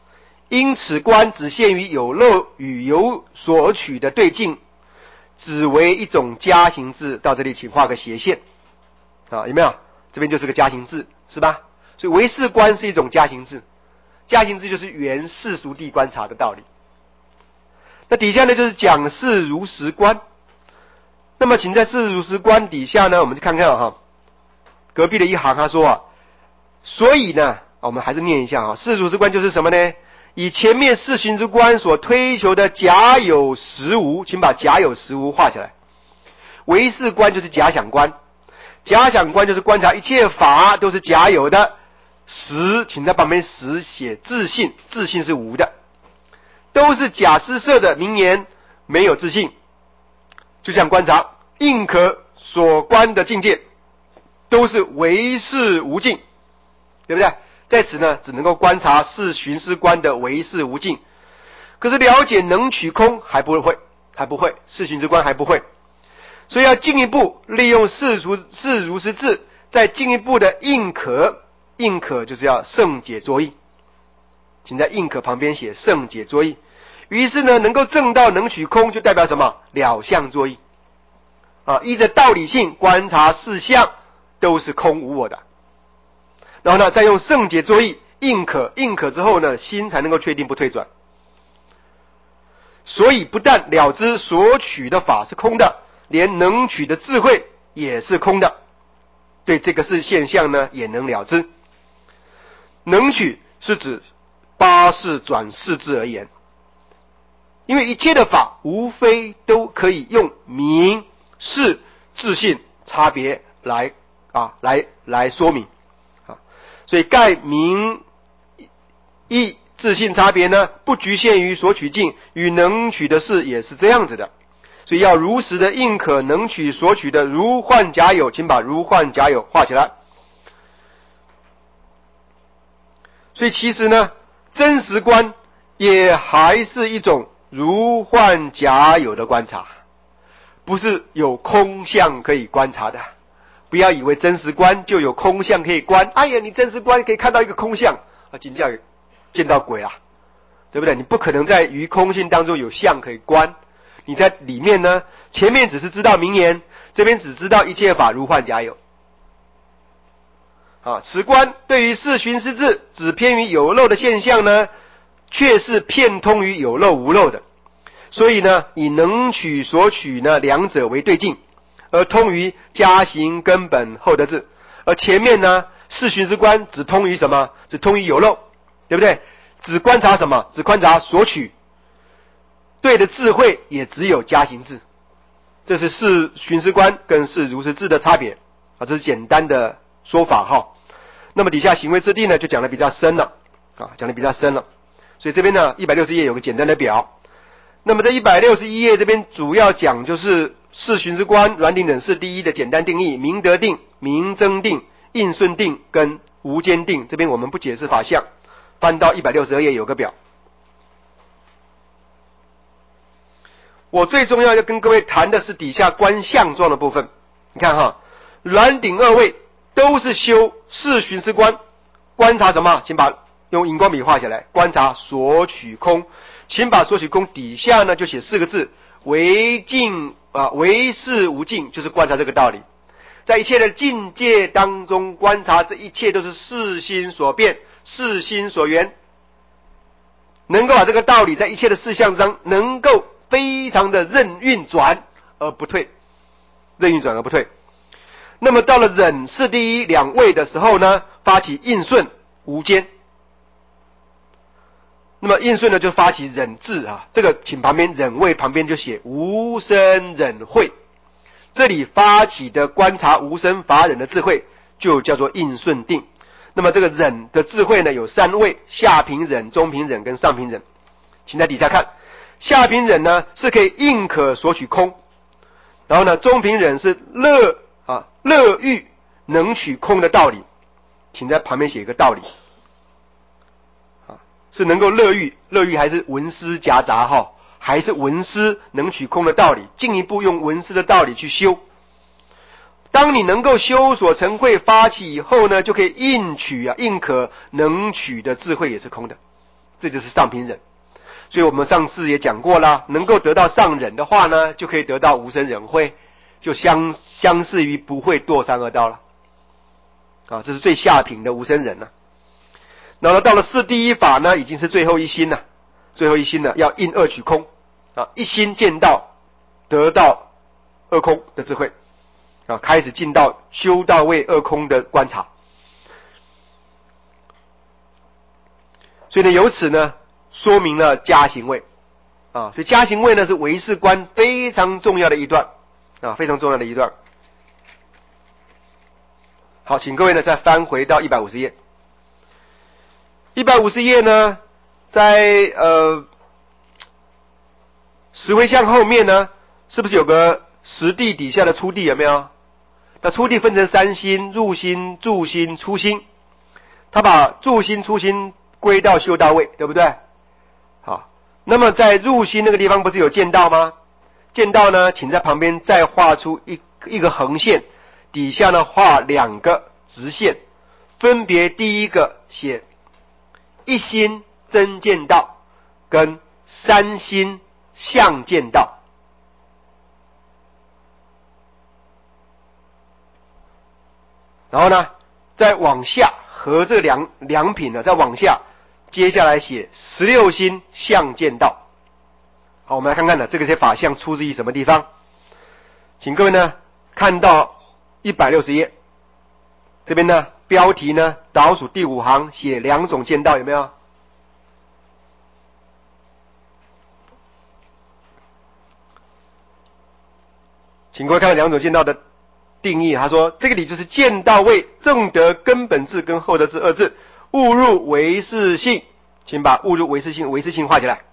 Speaker 1: 因此观只限于有漏与有所取的对境，只为一种加行字。到这里请画个斜线啊，有没有？这边就是个加行字，是吧？所以唯识观是一种加行字，加行字就是原世俗谛观察的道理。那底下呢就是讲事如实观。那么请在事如实观底下呢，我们就看看哈，隔壁的一行他说啊，所以呢，我们还是念一下啊，事如实观就是什么呢？以前面四寻之观所推求的假有实无，请把假有实无画起来。唯识观就是假想观，假想观就是观察一切法都是假有的。实，请在旁边实写自性，自性是无的，都是假施设的名言，没有自性。就像观察应可所观的境界，都是唯识无境，对不对？在此呢，只能够观察是寻思观的唯识无境，可是了解能取空还不会，还不会，是寻思观还不会，所以要进一步利用是如是如实智，再进一步的应可，应可就是要圣解作意，请在应可旁边写圣解作意。于是呢，能够证到能取空，就代表什么？了相作意啊，依着道理性观察四相都是空无我的。然后呢，再用圣解作意，应可，应可之后呢，心才能够确定不退转。所以不但了知所取的法是空的，连能取的智慧也是空的。对这个是现象呢，也能了知。能取是指八识转世智而言，因为一切的法无非都可以用名、事、自性差别来啊来来说明。所以盖名义自性差别呢，不局限于所取境，与能取的事也是这样子的。所以要如实的应可能取所取的如幻假有，请把如幻假有画起来。所以其实呢，真实观也还是一种如幻假有的观察，不是有空相可以观察的。不要以为真实观就有空相可以观，哎呀，你真实观可以看到一个空相啊，真叫见到鬼啊，对不对？你不可能在于空性当中有相可以观，你在里面呢，前面只是知道名言，这边只知道一切法如幻假有啊。此观对于是寻思智只偏于有漏的现象呢，却是遍通于有漏无漏的，所以呢，以能取所取呢两者为对境，而通于加行根本后得智。而前面呢，是寻思观只通于什么？只通于有漏，对不对？只观察什么？只观察所取，对的智慧也只有加行智。这是是寻思观跟是如实智的差别啊，这是简单的说法哈。那么底下行为之地呢，就讲的比较深了啊，讲的比较深了。所以这边呢，一百六十页有个简单的表。那么这一百六十一页这边主要讲就是是寻思观软定忍是第一的简单定义，明德定、明增定、应顺定跟无间定，这边我们不解释法相，翻到一百六十二页有个表。我最重要要跟各位谈的是底下观相状的部分。你看哈，软顶二位都是修是寻思观，观察什么？请把用荧光笔画下来，观察所取空。请把所取空底下呢就写四个字，唯境啊，唯识无境，就是观察这个道理。在一切的境界当中观察，这一切都是世心所变，世心所缘，能够把这个道理在一切的事项上能够非常的任运转而不退，任运转而不退。那么到了忍是第一两位的时候呢，发起应顺无间。那么应顺呢，就发起忍智啊，这个请旁边忍位旁边就写无生忍慧，这里发起的观察无生法忍的智慧，就叫做应顺定。那么这个忍的智慧呢，有三位：下品忍、中品忍跟上品忍。请在底下看，下品忍呢是可以应可索取空，然后呢，中品忍是乐啊乐欲能取空的道理，请在旁边写一个道理。是能够乐欲，乐欲还是文思夹杂哈，还是文思能取空的道理，进一步用文思的道理去修。当你能够修所成慧发起以后呢，就可以应取啊，应可能取的智慧也是空的这就是上品忍。所以我们上次也讲过了，能够得到上忍的话呢，就可以得到无生忍慧，就相相似于不会堕三恶道了。啊，这是最下品的无生忍了。然后到了四第一法呢，已经是最后一心了，最后一心了，要应二取空啊，一心见到得到二空的智慧啊，开始进到修到位二空的观察。所以呢，由此呢，说明了加行位啊，所以加行位呢是唯识观非常重要的一段啊，非常重要的一段。好，请各位呢再翻回到一百五十页。一百五十页呢，在呃十回向后面呢，是不是有个实地底下的初地？有没有？那初地分成三心：入心、住心、出心。他把住心、出心归到修道位，对不对？好，那么在入心那个地方不是有见道吗？见道呢，请在旁边再画出一一个横线，底下呢画两个直线，分别第一个写一心真见道跟三心相见道。然后呢，再往下和这两两品呢，再往下，接下来写十六心相见道。好，我们来看看呢，这个些法相出自于什么地方？请各位呢看到一百六十页，这边呢标题呢倒数第五行写两种见道，有没有？请各位看到两种见道的定义，他说这个里就是见道位正得根本智跟后得智二智，误入唯识性，请把误入唯识性唯识性画起来。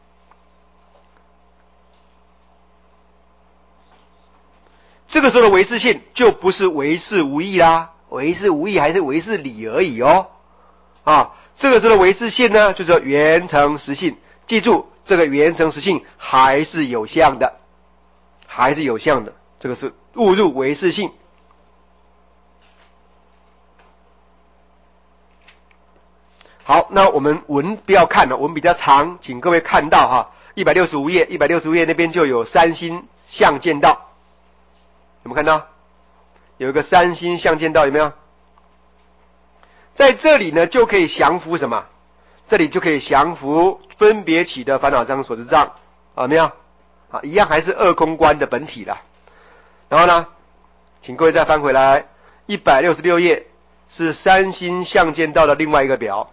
Speaker 1: 这个时候的唯识性就不是唯识无义啦，唯识无义还是唯识理而已哦。啊，这个时候的唯识性呢，就是缘成实性。记住，这个缘成实性还是有相的，还是有相的。这个是误入唯识性。好，那我们文不要看了，文比较长，请各位看到哈，一百六十五页，一百六十五页那边就有三心相见道。有没有看到？有一个三心相见道，有没有？在这里呢，就可以降伏什么？这里就可以降伏分别起的烦恼障、所知障，啊，没有？啊，一样还是二空观的本体了。然后呢，请各位再翻回来，一百六十六页是三心相见道的另外一个表。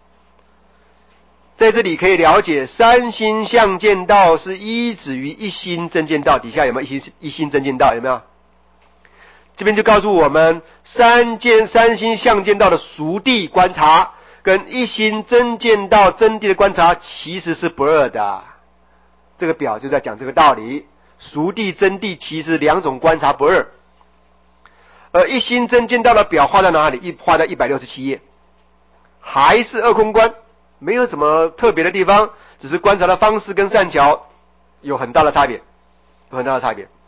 Speaker 1: 在这里可以了解，三心相见道是依止于一心真见道，底下有没有一心一心真见道？有没有？这边就告诉我们，三见三心相见道的熟地观察，跟一心真见道真谛的观察其实是不二的。这个表就在讲这个道理，熟地真谛其实两种观察不二。而一心真见道的表画在哪里？一画在一百六十七页，还是二空观。没有什么特别的地方，只是观察的方式跟善巧有很大的差别，有很大的差别。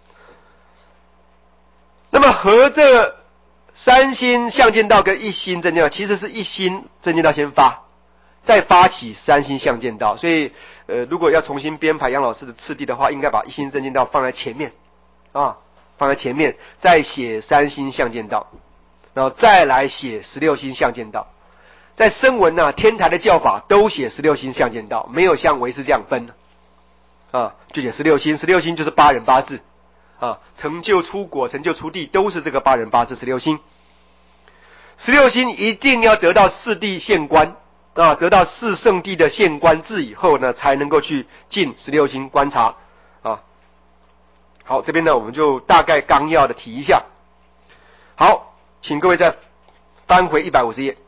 Speaker 1: 那么和这三心相见道跟一心真见道，其实是一心真见道先发，再发起三心相见道。所以，呃，如果要重新编排杨老师的次第的话，应该把一心真见道放在前面啊，放在前面，再写三心相见道，然后再来写十六心相见道。在声闻呢、啊，天台的教法都写十六心相见道，没有像唯识这样分啊，就写十六心，十六心就是八人八智啊，成就出果、成就出地都是这个八人八智十六心。十六心一定要得到四谛现观啊，得到四圣谛的现观智以后呢，才能够去进十六心观察啊。好，这边呢我们就大概纲要的提一下。好，请各位再翻回一百五十页。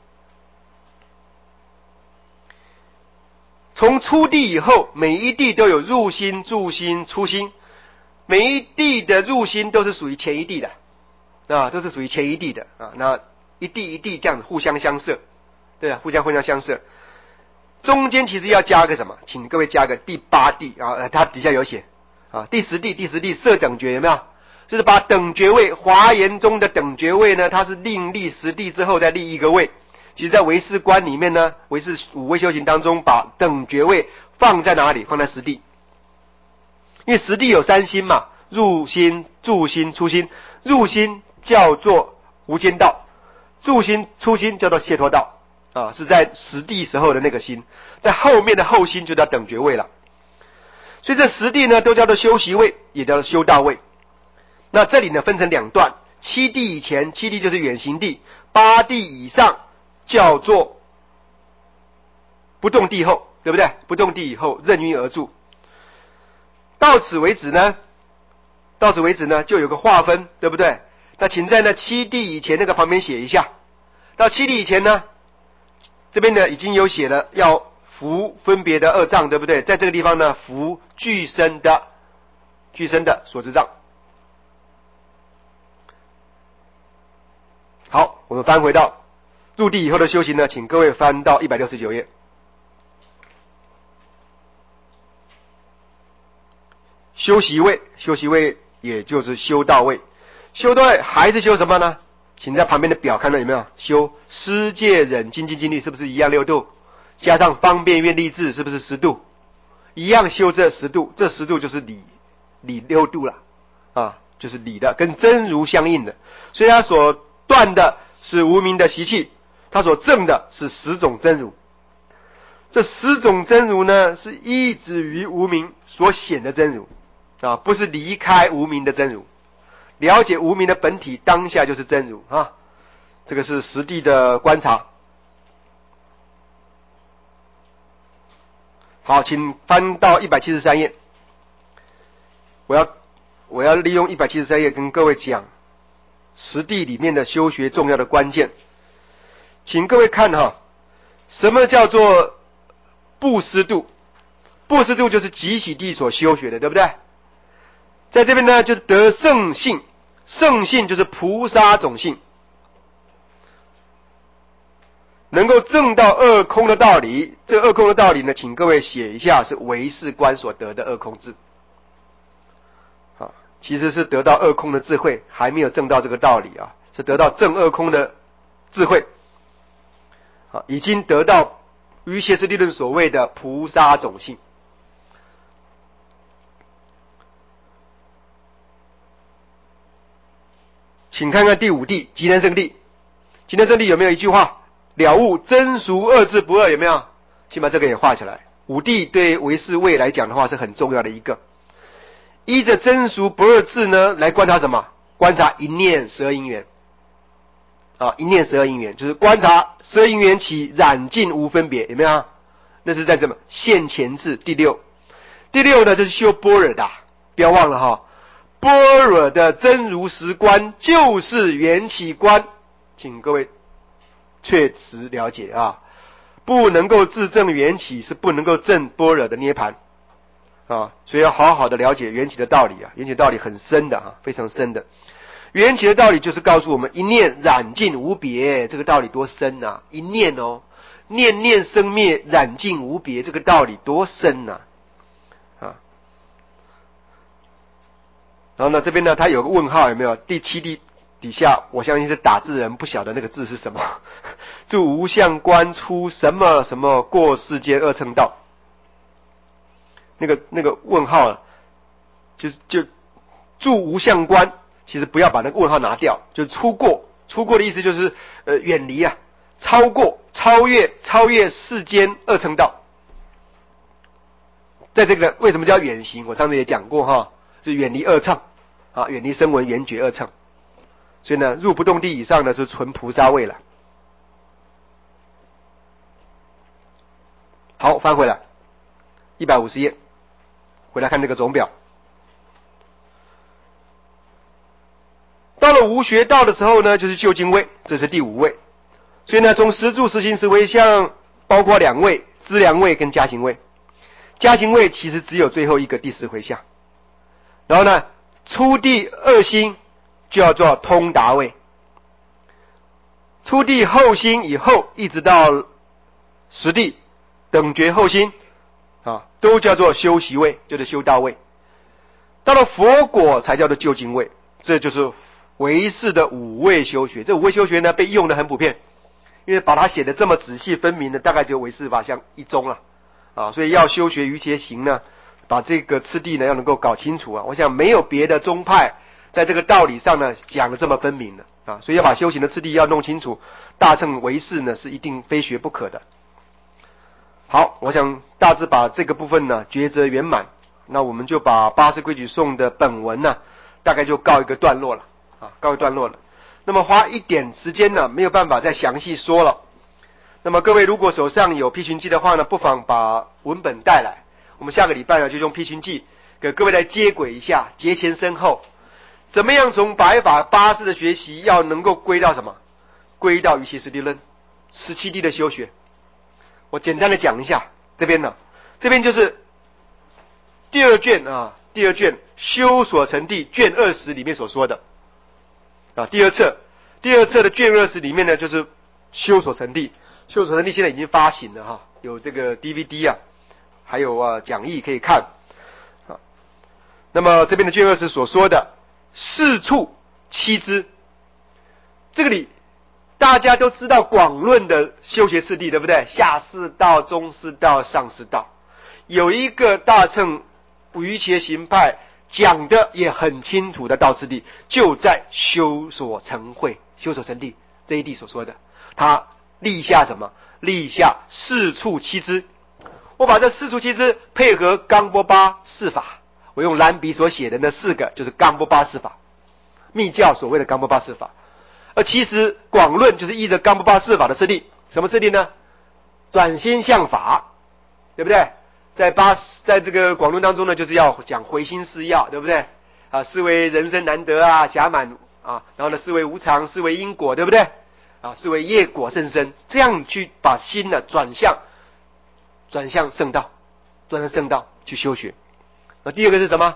Speaker 1: 从出地以后，每一地都有入心、住心、出心，每一地的入心都是属于前一地的啊，都是属于前一地的啊。那一地一地这样子互相相摄，对啊，互相互相相摄。中间其实要加个什么？请各位加个第八地啊，它底下有写啊，第十地，第十地摄等觉有没有？就是把等觉位，华严中的等觉位呢，它是另立十地之后再立一个位， 其实在唯识观里面呢，唯识五位修行当中，把等觉位放在哪里？放在实地。因为实地有三心嘛，入心、住心、出心。入心叫做无间道，住心、出心叫做解脱道啊，是在实地时候的那个心，在后面的后心就叫等觉位了。所以这实地呢，都叫做修习位，也叫做修道位。那这里呢，分成两段，七地以前，七地就是远行地，八地以上叫做不动地后，对不对？不动地以后任运而住。到此为止呢，到此为止呢，就有个划分，对不对？那请在那七地以前那个旁边写一下。到七地以前呢，这边呢已经有写了要服分别的二障，对不对？在这个地方呢，服具身的具身的所知障。好，我们翻回到入地以后的修行呢，请各位翻到一百六十九页。修习位，修习位也就是修道位。修道位还是修什么呢？请在旁边的表看到有没有？修施戒忍精进精律，是不是一样六度？加上方便愿力智，是不是十度？一样修这十度，这十度就是理理六度了啊，就是理的，跟真如相应的。所以他所断的是无明的习气，他所证的是十种真如。这十种真如呢，是依止于无明所显的真如啊，不是离开无明的真如。了解无明的本体，当下就是真如啊。这个是实地的观察。好，请翻到一百七十三页。我要我要利用一百七十三页跟各位讲实地里面的修学重要的关键。请各位看哈，什么叫做布施度？布施度就是极喜地所修学的，对不对？在这边呢，就是得圣性，圣性就是菩萨种性，能够证到二空的道理。这二空的道理呢，请各位写一下，是唯识观所得的二空智。啊，其实是得到二空的智慧，还没有证到这个道理啊，是得到证二空的智慧。啊，已经得到于歇斯地论所谓的菩萨种性。请看看第五地极能胜地。极能胜地有没有一句话？了悟真俗二字不二，有没有？请把这个也画起来。五地对唯识位来讲的话是很重要的一个。依着真俗不二字呢，来观察什么？观察一念十二因缘。啊，一念十二因缘，就是观察十二因缘起染尽无分别，有没有？那是在什么？现前智第六。第六呢，就是修般若的，不要忘了哈。般若的真如实观就是缘起观，请各位确实了解啊。不能够自证缘起，是不能够证般若的涅盘啊。所以要好好的了解缘起的道理啊，缘起的道理很深的啊，非常深的。缘起的道理就是告诉我们一念染尽无别，这个道理多深啊！一念哦，念念生灭，染尽无别，这个道理多深啊！啊，然后呢，这边呢，它有个问号，有没有？第七地底下，我相信是打字人不晓得那个字是什么。住无相观出什么什么过世间二乘道，那个那个问号，就是就住无相观。其实不要把那个问号拿掉，就是出过，出过的意思就是呃远离啊，超过、超越、超越世间二乘道。在这个为什么叫远行？我上次也讲过哈，是远离二乘啊，远离声闻缘觉二乘。所以呢，入不动地以上呢是纯菩萨位了。好，翻回来一百五十页，回来看这个总表。到了无学道的时候呢，就是究竟位，这是第五位。所以呢，从实住实行实为相，包括两位：资粮位跟加行位。加行位其实只有最后一个第十回向。然后呢，初地二心就叫做通达位。初地后心以后，一直到十地等觉后心啊，都叫做修习位，就是修道位。到了佛果才叫做究竟位，这就是唯识的五位修学。这五位修学呢，被用的很普遍， 因为把它写得这么仔细分明的，大概就唯识法相一宗了啊，所以要修学瑜伽行呢，把这个次第呢要能够搞清楚啊。我想没有别的宗派在这个道理上呢讲得这么分明的啊，所以要把修行的次第要弄清楚，大乘唯识呢是一定非学不可的。好，我想大致把这个部分呢抉择圆满，那我们就把八识规矩颂的本文呢大概就告一个段落了啊，告一段落了。那么花一点时间呢没有办法再详细说了。那么各位如果手上有批群记的话呢，不妨把文本带来，我们下个礼拜呢就用批群记给各位来接轨一下，节前身后，怎么样从白法八识的学习要能够归到什么？归到瑜伽师地论十七地的修学。我简单的讲一下，这边呢，这边就是第二卷啊，第二卷修所成地卷二十里面所说的啊，第二册，第二册的卷二十里面呢就是修所成地。修所成地现在已经发行了哈，有这个 D V D 啊，还有啊讲义可以看啊。那么这边的卷二十所说的四处七支，这个里大家都知道广论的修学次第，对不对？下士道、中士道、上士道，有一个大乘瑜伽行派讲的也很清楚的道次第，就在修所成会、修所成地这一地所说的，他立下什么？立下四处七支。我把这四处七支配合冈波巴四法，我用蓝笔所写的那四个就是冈波巴四法，密教所谓的冈波巴四法。而其实广论就是依着冈波巴四法的次第，什么次第呢？转心向法，对不对？在八在这个广论当中呢，就是要讲回心释要，对不对？啊，是为人生难得啊，暇满啊，然后呢，是为无常，是为因果，对不对？啊，是为业果甚深，这样去把心呢转向转向圣道，转向圣道去修学。那第二个是什么？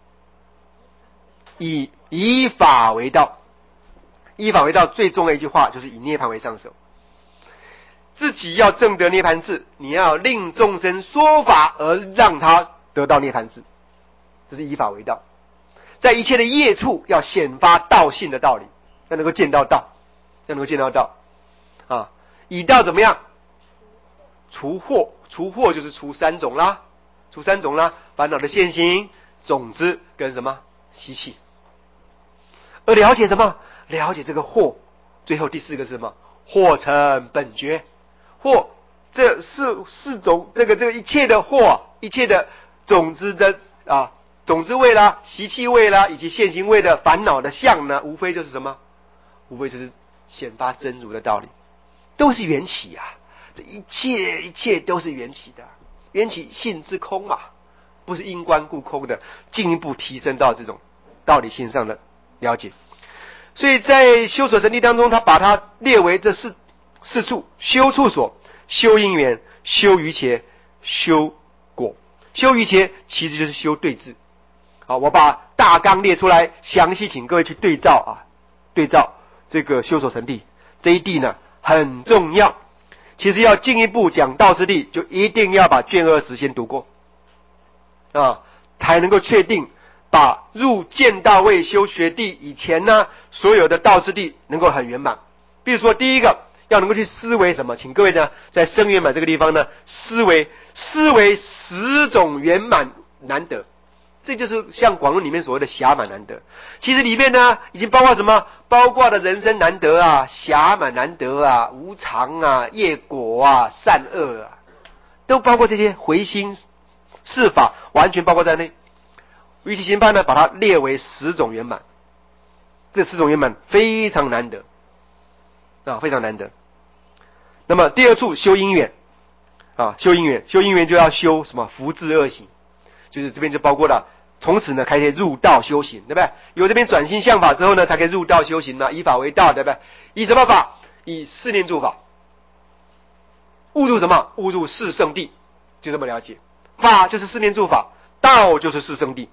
Speaker 1: 以以法为道。依法为道最重要的一句话就是以涅槃为上手，自己要证得涅槃智，你要令众生说法而让他得到涅槃智，这是以法为道。在一切的业处要显发道性的道理，要能够见到道，要能够见到道啊。以道怎么样？除惑，除惑就是除三种啦，除三种啦，烦恼的现行、种子跟什么习气。而了解什么？了解这个惑。最后第四个是什么？惑成本觉。惑，这四四种，这个这个一切的惑，一切的种子的啊，种子位啦、习气位啦，以及现行位的烦恼的相呢，无非就是什么？无非就是显发真如的道理，都是缘起啊！这一切一切都是缘起的，缘起性之空嘛，不是因观故空的，进一步提升到这种道理性上的了解。所以在修所成地当中，他把它列为这四四处：修处所、修因缘、修瑜伽、修果。修瑜伽其实就是修对治。好，我把大纲列出来，详细请各位去对照啊，对照这个修所成地这一地呢很重要。其实要进一步讲道次第，就一定要把卷二十先读过啊，才能够确定把入见道位修学地以前呢，所有的道次第能够很圆满。比如说第一个要能够去思维什么，请各位呢在生圆满这个地方呢，思维思维十种圆满难得，这就是像广论里面所谓的暇满难得。其实里面呢已经包括什么？包括的人生难得啊，暇满难得啊，无常啊，业果啊，善恶啊，都包括这些回心释法，完全包括在内。瑜伽行派呢把它列为十种圆满，这十种圆满非常难得啊，非常难得。那么第二处修因缘啊，修因缘，修因缘就要修什么？福智恶行，就是这边就包括了，从此呢开始入道修行，对不对？有这边转心向法之后呢，才可以入道修行呢，以法为道，对不对？以什么法？以四念住法。误入什么？误入四圣谛，就这么了解。法就是四念住法，道就是四圣谛。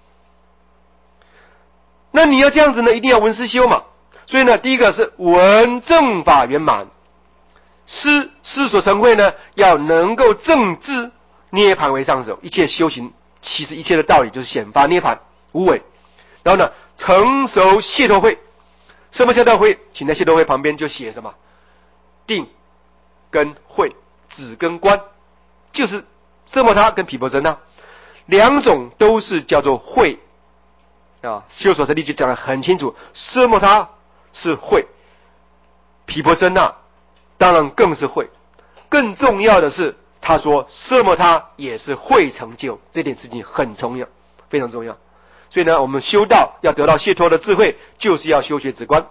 Speaker 1: 那你要这样子呢，一定要闻思修嘛。所以呢，第一个是闻正法圆满，思思所成慧呢，要能够正知涅槃为上手。一切修行，其实一切的道理就是显发涅槃无为。然后呢，成熟解脱慧。什么解脱慧？请在解脱慧旁边就写什么？ 定跟慧，止跟观，就是色摩他跟毗婆舍那两种都是叫做慧啊。修所成谛就讲得很清楚，色摩他是慧，毗婆舍那当然更是慧。更重要的是，他说色摩他也是慧成就，这点事情很重要，非常重要。所以呢，我们修道要得到解脱的智慧，就是要修学止观。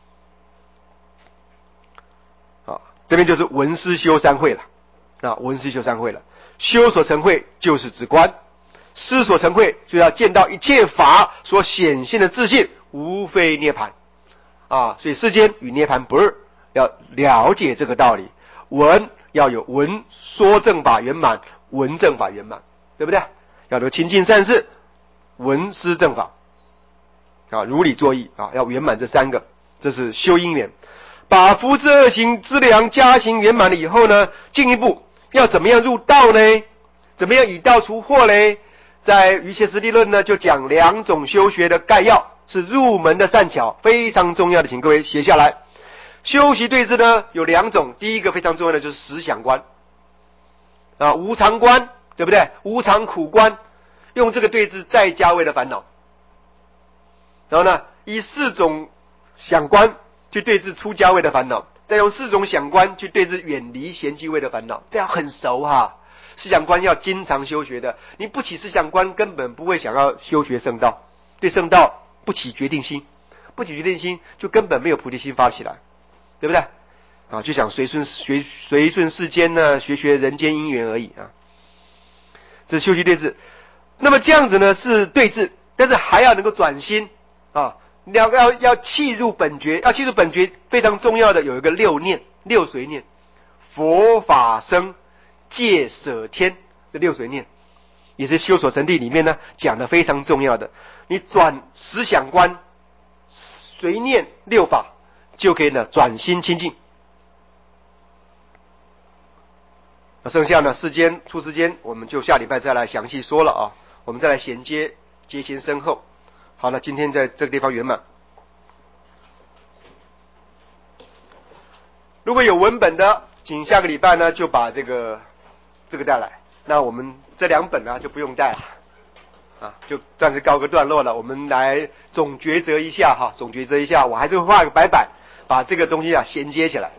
Speaker 1: 啊，这边就是闻思修三慧了。啊，闻思修三慧了。修所成慧就是止观，思所成慧就要见到一切法所显现的自性，无非涅槃。啊，所以世间与涅槃不二，要了解这个道理。闻要有闻说正法圆满，闻正法圆满，对不对？要有清净善事，闻思正法，啊，如理作意啊，要圆满这三个，这是修因缘。把福智二行资粮加行圆满了以后呢，进一步要怎么样入道呢？怎么样以道除惑呢？在瑜伽师地论呢，就讲两种修学的概要，是入门的善巧，非常重要的，请各位写下来。修习对治呢有两种，第一个非常重要的就是实想观啊，无常观，对不对？无常苦观，用这个对治再加位的烦恼，然后呢，以四种想观去对治出家位的烦恼，再用四种想观去对治远离闲寂位的烦恼，这样很熟哈。思想观要经常修学的，你不起思想观，根本不会想要修学圣道，对圣道不起决定心，不起决定心，就根本没有菩提心发起来。对不对啊？就想随顺随随顺世间呢，学学人间因缘而已啊。这是修习对治。那么这样子呢是对治，但是还要能够转心啊，要要要契入本觉，要契入本觉非常重要的有一个六念六随念，佛法僧戒舍天，这六随念也是修所成谛里面呢讲的非常重要的。你转实想观，随念六法，就可以呢转心清净。那剩下呢世间出世间，我们就下礼拜再来详细说了啊。我们再来衔接，接前身后。好了，今天在这个地方圆满。如果有文本的，请下个礼拜呢就把这个这个带来。那我们这两本呢就不用带了啊，就暂时告个段落了。我们来总抉择一下哈，总抉择一下，我还是画个白板，把这个东西啊衔接起来。